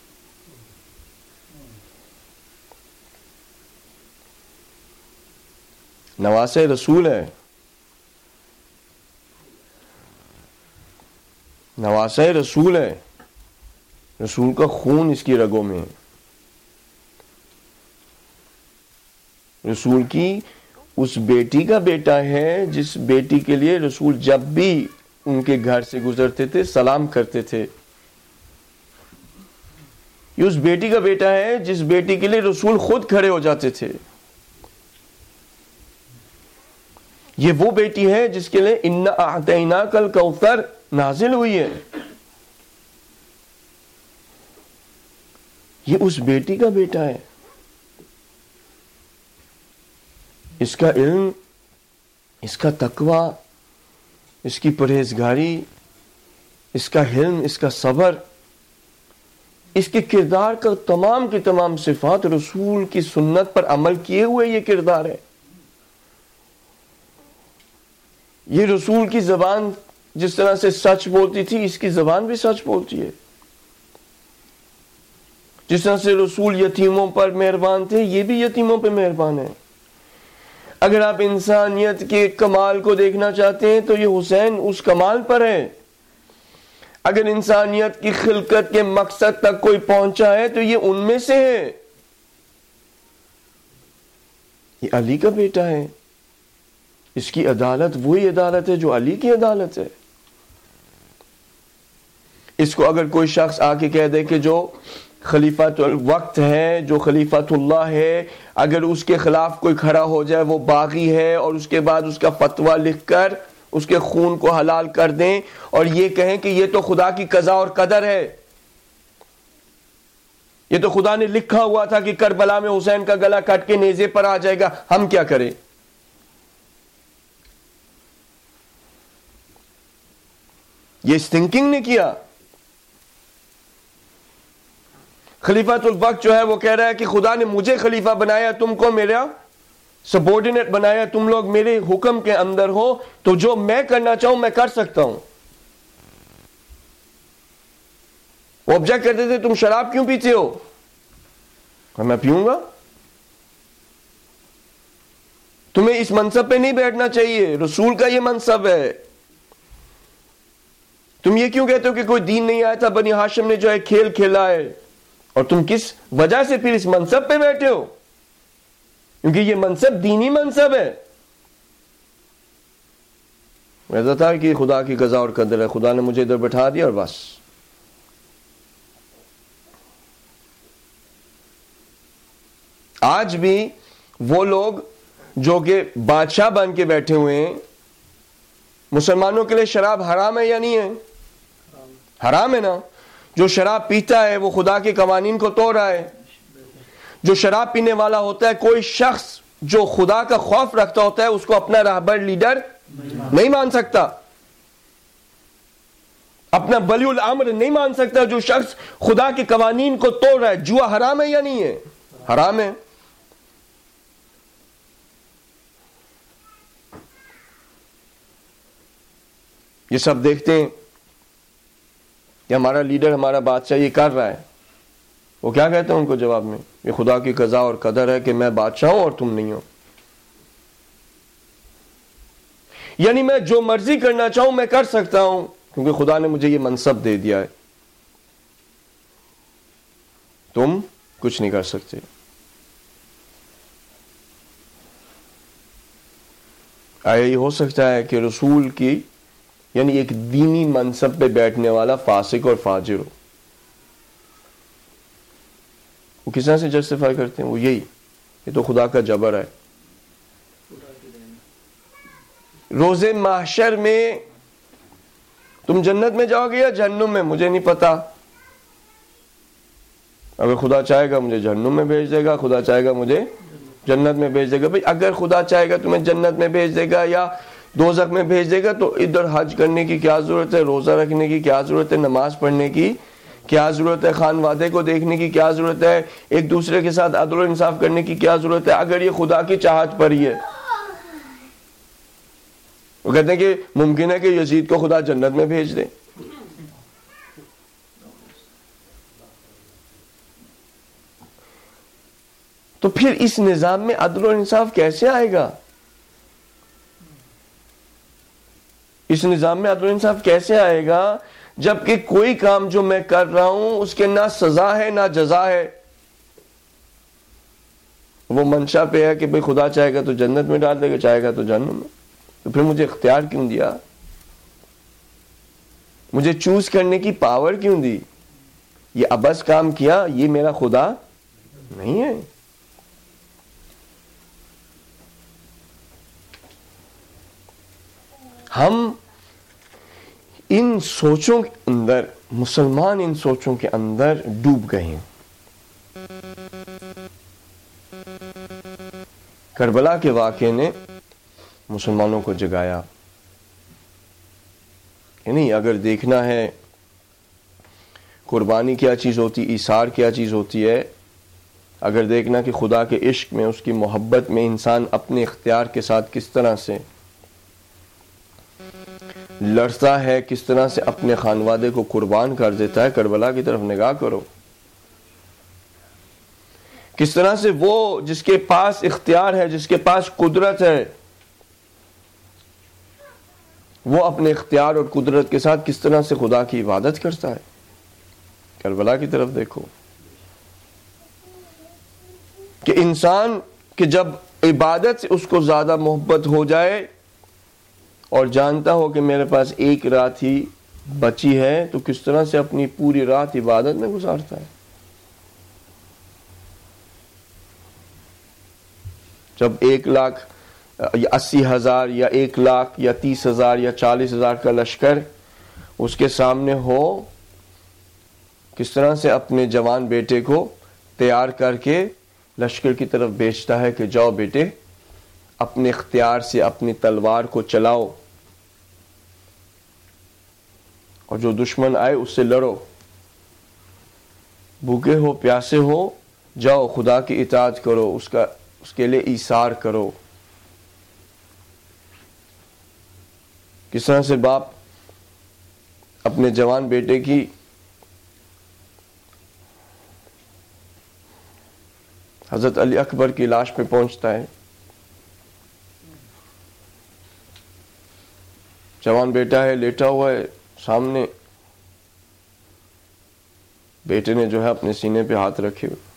نواسہ رسول ہے, نواسہ رسول ہے, رسول کا خون اس کی رگوں میں ہے. رسول کی اس بیٹی کا بیٹا ہے جس بیٹی کے لیے رسول جب بھی ان کے گھر سے گزرتے تھے سلام کرتے تھے. یہ اس بیٹی کا بیٹا ہے جس بیٹی کے لیے رسول خود کھڑے ہو جاتے تھے. یہ وہ بیٹی ہے جس کے لیے انا اعطیناک الکوثر نازل ہوئی ہے. یہ اس بیٹی کا بیٹا ہے. اس کا علم, اس کا تقوی, اس کی پرہیزگاری, اس کا حلم, اس کا صبر, اس کے کردار کا تمام کی تمام صفات رسول کی سنت پر عمل کیے ہوئے یہ کردار ہے. یہ رسول کی زبان جس طرح سے سچ بولتی تھی اس کی زبان بھی سچ بولتی ہے. جس طرح سے رسول یتیموں پر مہربان تھے یہ بھی یتیموں پہ مہربان ہے. اگر آپ انسانیت کے کمال کو دیکھنا چاہتے ہیں تو یہ حسین اس کمال پر ہے. اگر انسانیت کی خلقت کے مقصد تک کوئی پہنچا ہے تو یہ ان میں سے ہے. یہ علی کا بیٹا ہے. اس کی عدالت وہی عدالت ہے جو علی کی عدالت ہے. اس کو اگر کوئی شخص آ کے کہہ دے کہ جو خلیفۃ الوقت ہے, جو خلیفۃ اللہ ہے, اگر اس کے خلاف کوئی کھڑا ہو جائے وہ باغی ہے, اور اس کے بعد اس کا فتویٰ لکھ کر اس کے خون کو حلال کر دیں اور یہ کہیں کہ یہ تو خدا کی قضا اور قدر ہے, یہ تو خدا نے لکھا ہوا تھا کہ کربلا میں حسین کا گلا کٹ کے نیزے پر آ جائے گا, ہم کیا کریں؟ یہ اس تھنکنگ نے کیا. خلیفۃ الوقت جو ہے وہ کہہ رہا ہے کہ خدا نے مجھے خلیفہ بنایا, تم کو میرا सबॉर्डिनेट बनाया, तुम लोग मेरे हुक्म के अंदर हो, तो जो मैं करना चाहूं मैं कर सकता हूं। वो ऑब्जेक्ट करते थे, तुम शराब क्यों पीते हो? मैं पीऊंगा। तुम्हें इस मनसब पे नहीं बैठना चाहिए, रसूल का ये मनसब है। तुम ये क्यों कहते हो कि कोई दीन नहीं आया था, बनी हाशिम ने जो है खेल खेला है, और तुम किस वजह से फिर इस मनसब पे बैठे हो? क्योंकि ये मनसब दीनी मनसब है। ऐसा था कि खुदा की कज़ा और कदर है, खुदा ने मुझे इधर बैठा दिया और बस। आज भी वो लोग जो कि बादशाह बन के बैठे हुए हैं, मुसलमानों के लिए शराब हराम है या नहीं है? हराम है ना। जो शराब पीता है वो खुदा के कवानीन को तोड़ रहा है। जो शराब पीने वाला होता है, कोई शख्स जो खुदा का खौफ रखता होता है, उसको अपना रहबर लीडर नहीं मान सकता, अपना वलीउल अम्र नहीं मान सकता। जो शख्स खुदा के कवानीन को तोड़ रहा है, जुआ हराम है या नहीं है? हराम है। ये सब देखते हैं कि हमारा लीडर, हमारा बादशाह ये कर रहा है। वो क्या कहते हैं उनको जवाब में? ये खुदा की कज़ा और कदर है कि मैं बादशाह हूं और तुम नहीं हो। यानी मैं जो मर्जी करना चाहूं मैं कर सकता हूं, क्योंकि खुदा ने मुझे ये मनसब दे दिया है, तुम कुछ नहीं कर सकते। आया ये हो सकता है कि रसूल की यानी एक दीनी मनसब पे बैठने वाला फासिक और फाजिर हो। वो किस तरह से जस्टिफाई करते हैं? वो यही, ये तो खुदा का जबर है। रोजे महशर में तुम जन्नत में जाओगे या जहन्नुम में, मुझे नहीं पता। अगर खुदा चाहेगा मुझे जहन्नुम में भेज देगा, खुदा चाहेगा मुझे जन्नत में भेज देगा। भाई अगर खुदा चाहेगा तुम्हें जन्नत में भेज देगा या दोज़ख में भेज देगा, तो इधर हज करने की क्या जरूरत है, रोजा रखने की क्या जरूरत है, नमाज पढ़ने की क्या जरूरत है, खानवादे को देखने की क्या जरूरत है, एक दूसरे के साथ अदल और इंसाफ करने की क्या जरूरत है, अगर ये खुदा की चाहत पर ही है। वो कहते हैं कि मुमकिन है कि यजीद को खुदा जन्नत में भेज दे। तो फिर इस निजाम में अदल और इंसाफ कैसे आएगा? इस निजाम में अदल इंसाफ कैसे आएगा जबकि कोई काम जो मैं कर रहा हूं उसके ना सजा है ना जजा है। वो मंशा पे है कि भाई खुदा चाहेगा तो जन्नत में डाल देगा, चाहेगा तो जहन्नुम में। तो फिर मुझे इख्तियार क्यों दिया? मुझे चूज करने की पावर क्यों दी? ये अबस काम किया, ये मेरा खुदा नहीं है। हम इन सोचों के अंदर, मुसलमान इन सोचों के अंदर डूब गए हैं। करबला के वाक़े ने मुसलमानों को जगाया। नहीं, अगर देखना है कुर्बानी क्या चीज़ होती, ईसार क्या चीज़ होती है, अगर देखना कि खुदा के इश्क में, उसकी मोहब्बत में इंसान अपने इख्तियार के साथ किस तरह से लड़ता है, किस तरह से अपने खानवादे को कुर्बान कर देता है, करबला की तरफ निगाह करो। किस तरह से वो जिसके पास इख्तियार है, जिसके पास कुदरत है, वो अपने इख्तियार और कुदरत के साथ किस तरह से खुदा की इबादत करता है। करबला की तरफ देखो कि इंसान कि जब इबादत से उसको ज्यादा मोहब्बत हो जाए और जानता हो कि मेरे पास एक रात ही बची है, तो किस तरह से अपनी पूरी रात इबादत में गुजारता है। जब 1,00,000 या 80,000 या 1,00,000 या 30,000 या 40,000 का लश्कर उसके सामने हो, किस तरह से अपने जवान बेटे को तैयार करके लश्कर की तरफ भेजता है कि जाओ बेटे, अपने इख्तियार से अपनी तलवार को चलाओ और जो दुश्मन आए उससे लड़ो। भूखे हो, प्यासे हो, जाओ खुदा की इताअत करो, उसका اس کے لیے ایثار کرو. کس طرح سے باپ اپنے جوان بیٹے کی حضرت علی اکبر کی لاش پہ پہنچتا ہے. جوان بیٹا ہے, لیٹا ہوا ہے سامنے, بیٹے نے جو ہے اپنے سینے پہ ہاتھ رکھے ہوئے.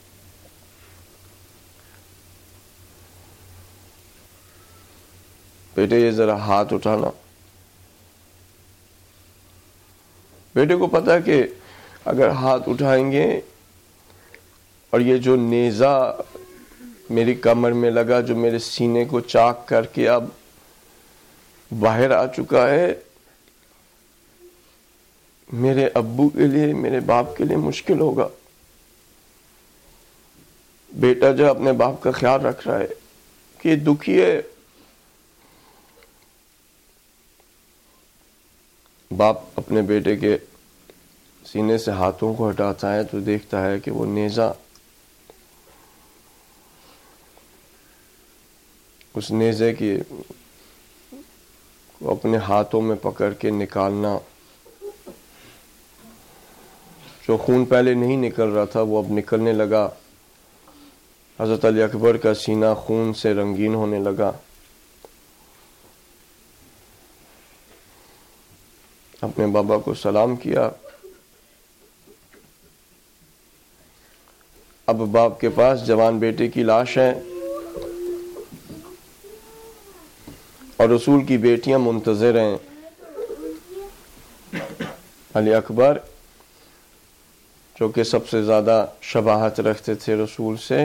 بیٹے یہ ذرا ہاتھ اٹھانا. بیٹے کو پتا ہے کہ اگر ہاتھ اٹھائیں گے اور یہ جو نیزہ میری کمر میں لگا, جو میرے سینے کو چاک کر کے اب باہر آ چکا ہے, میرے ابو کے لیے, میرے باپ کے لیے مشکل ہوگا. بیٹا جو اپنے باپ کا خیال رکھ رہا ہے کہ دکھی ہے. باپ اپنے بیٹے کے سینے سے ہاتھوں کو ہٹاتا ہے تو دیکھتا ہے کہ وہ نیزہ, اس نیزے کی کو اپنے ہاتھوں میں پکڑ کے نکالنا, جو خون پہلے نہیں نکل رہا تھا وہ اب نکلنے لگا. حضرت علی اکبر کا سینہ خون سے رنگین ہونے لگا. اپنے بابا کو سلام کیا. اب باپ کے پاس جوان بیٹے کی لاش ہے اور رسول کی بیٹیاں منتظر ہیں. علی اکبر جو کہ سب سے زیادہ شباہت رکھتے تھے رسول سے,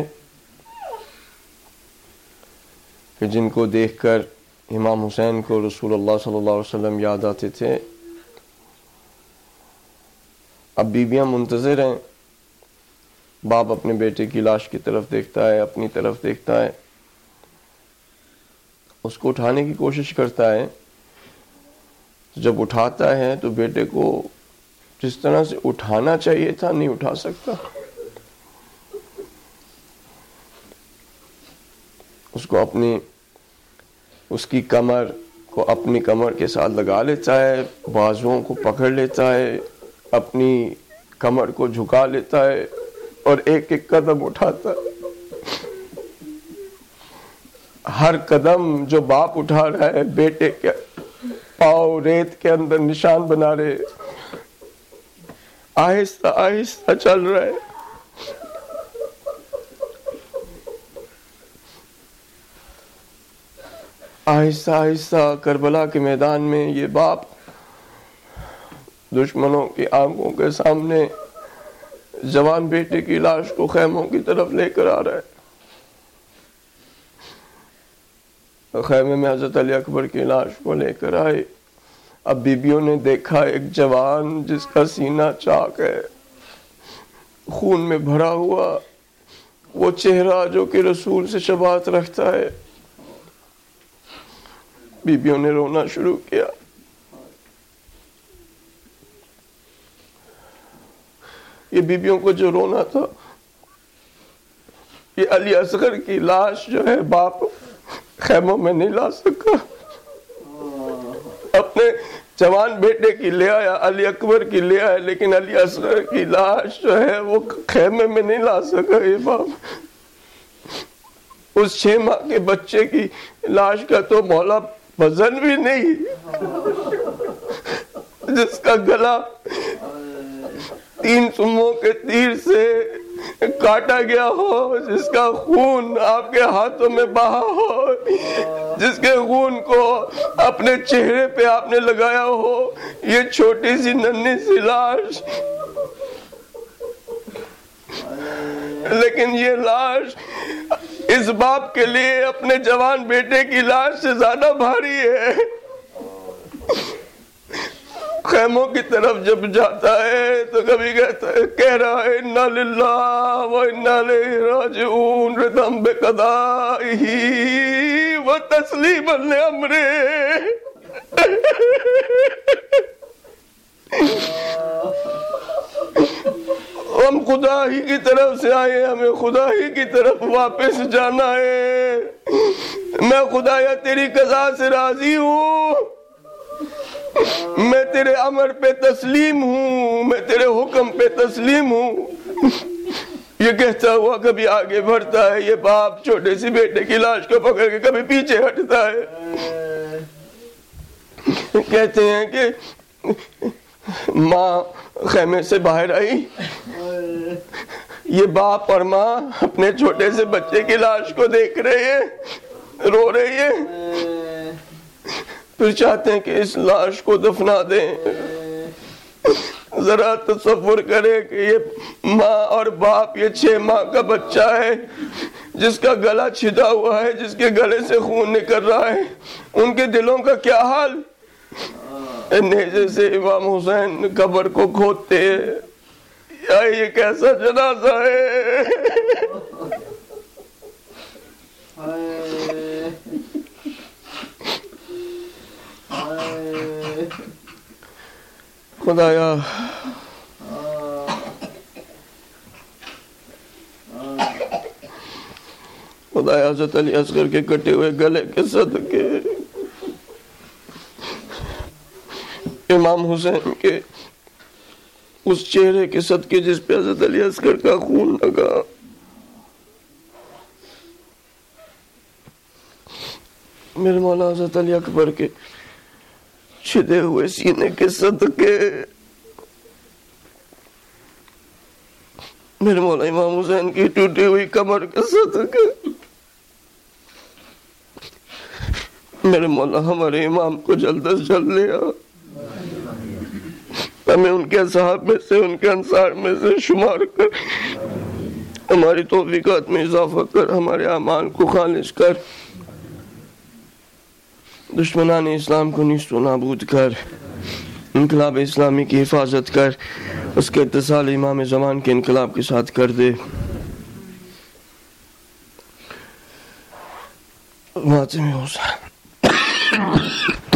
کہ جن کو دیکھ کر امام حسین کو رسول اللہ صلی اللہ علیہ وسلم یاد آتے تھے, اب بیویاں منتظر ہیں. باپ اپنے بیٹے کی لاش کی طرف دیکھتا ہے, اپنی طرف دیکھتا ہے, اس کو اٹھانے کی کوشش کرتا ہے. جب اٹھاتا ہے تو بیٹے کو جس طرح سے اٹھانا چاہیے تھا نہیں اٹھا سکتا. اس کو اس کی کمر کو اپنی کمر کے ساتھ لگا لیتا ہے, بازوؤں کو پکڑ لیتا ہے, اپنی کمر کو جھکا لیتا ہے اور ایک ایک قدم اٹھاتا ہے. ہر قدم جو باپ اٹھا رہا ہے بیٹے کے پاؤں ریت کے اندر نشان بنا رہے, آہستہ آہستہ چل رہا ہے. آہستہ آہستہ کربلا کے میدان میں یہ باپ دشمنوں کی آنکھوں کے سامنے جوان بیٹے کی لاش کو خیموں کی طرف لے کر آ رہا ہے. خیمے میں حضرت علی اکبر کی لاش کو لے کر آئے. اب بیبیوں نے دیکھا ایک جوان جس کا سینہ چاک ہے, خون میں بھرا ہوا, وہ چہرہ جو کہ رسول سے شباہت رکھتا ہے. بیبیوں نے رونا شروع کیا. یہ بیبیوں کو جو رونا تھا, یہ علی اصغر کی لاش جو ہے باپ خیموں میں نہیں لا سکا, اپنے جوان بیٹے کی لے آیا, علی اکبر کی لے آیا, لیکن علی اصغر کی لاش جو ہے وہ خیمے میں نہیں لا سکا. یہ باپ اس 6 ماہ کے بچے کی لاش کا تو مولا وزن بھی نہیں, جس کا گلا 3 سموں کے تیر سے کاٹا گیا ہو, جس کا خون آپ کے ہاتھوں میں بہا ہو, جس کے خون کو اپنے چہرے پہ آپ نے لگایا ہو, یہ چھوٹی سی ننھی سی لاش. لیکن یہ لاش اس باپ کے لیے اپنے جوان بیٹے کی لاش سے زیادہ بھاری ہے. خیموں کی طرف جب جاتا ہے تو کبھی کہہ رہا ہے انا للہ و انا الیہ راجعون رضا بقضائہ و تسلیما لامرہ. ہم خدا ہی کی طرف سے آئے، ہمیں خدا ہی کی طرف واپس جانا ہے۔ میں خدایا تیری قضا سے راضی ہوں، میں تیرے امر پہ تسلیم ہوں، میں تیرے حکم پہ تسلیم ہوں۔ یہ کہتا ہوا کبھی آگے بڑھتا ہے، یہ باپ چھوٹے سی بیٹے کی لاش کو پکڑ کے کبھی پیچھے ہٹتا ہے۔ کہتے ہیں کہ ماں خیمے سے باہر آئی، یہ باپ اور ماں اپنے چھوٹے سے بچے کی لاش کو دیکھ رہے ہیں، رو رہی ہے، پھر چاہتے ہیں کہ اس لاش کو دفنا دیں۔ ذرا تصور کرے کہ یہ ماں اور باپ، یہ 6 ماہ کا بچہ ہے جس کا گلا چھدا ہوا ہے، جس کے گلے سے خون نکل رہا ہے، ان کے دلوں کا کیا حال؟ نیزے سے امام حسین قبر کو کھودتے یا یہ کیسا جنازہ ہے؟ خدایا خدایا حضرت علی اصغر کے کٹے ہوئے گلے کے صدقے، امام حسین کے اس چہرے کے صدقے جس پہ حضرت علی اصغر کا خون لگا، میرے مولا حضرت علی اکبر کے چھدے ہوئے سینے کے صدقے، میرے مولا امام حسین کی ٹوٹی ہوئی کمر کے صدقے، میرے مولا ہمارے امام کو جلد از جلد لے آ، ہمیں ان کے اصحاب میں سے، ان کے انصار میں سے شمار کر، ہماری توفیقات میں اضافہ کر، ہمارے اعمال کو خالص کر، دشمنان اسلام کو نیست و نابود کر، انقلاب اسلامی کی حفاظت کر، اس کے اتصال امام زمان کے انقلاب کے ساتھ کر دے۔ ماتم حسین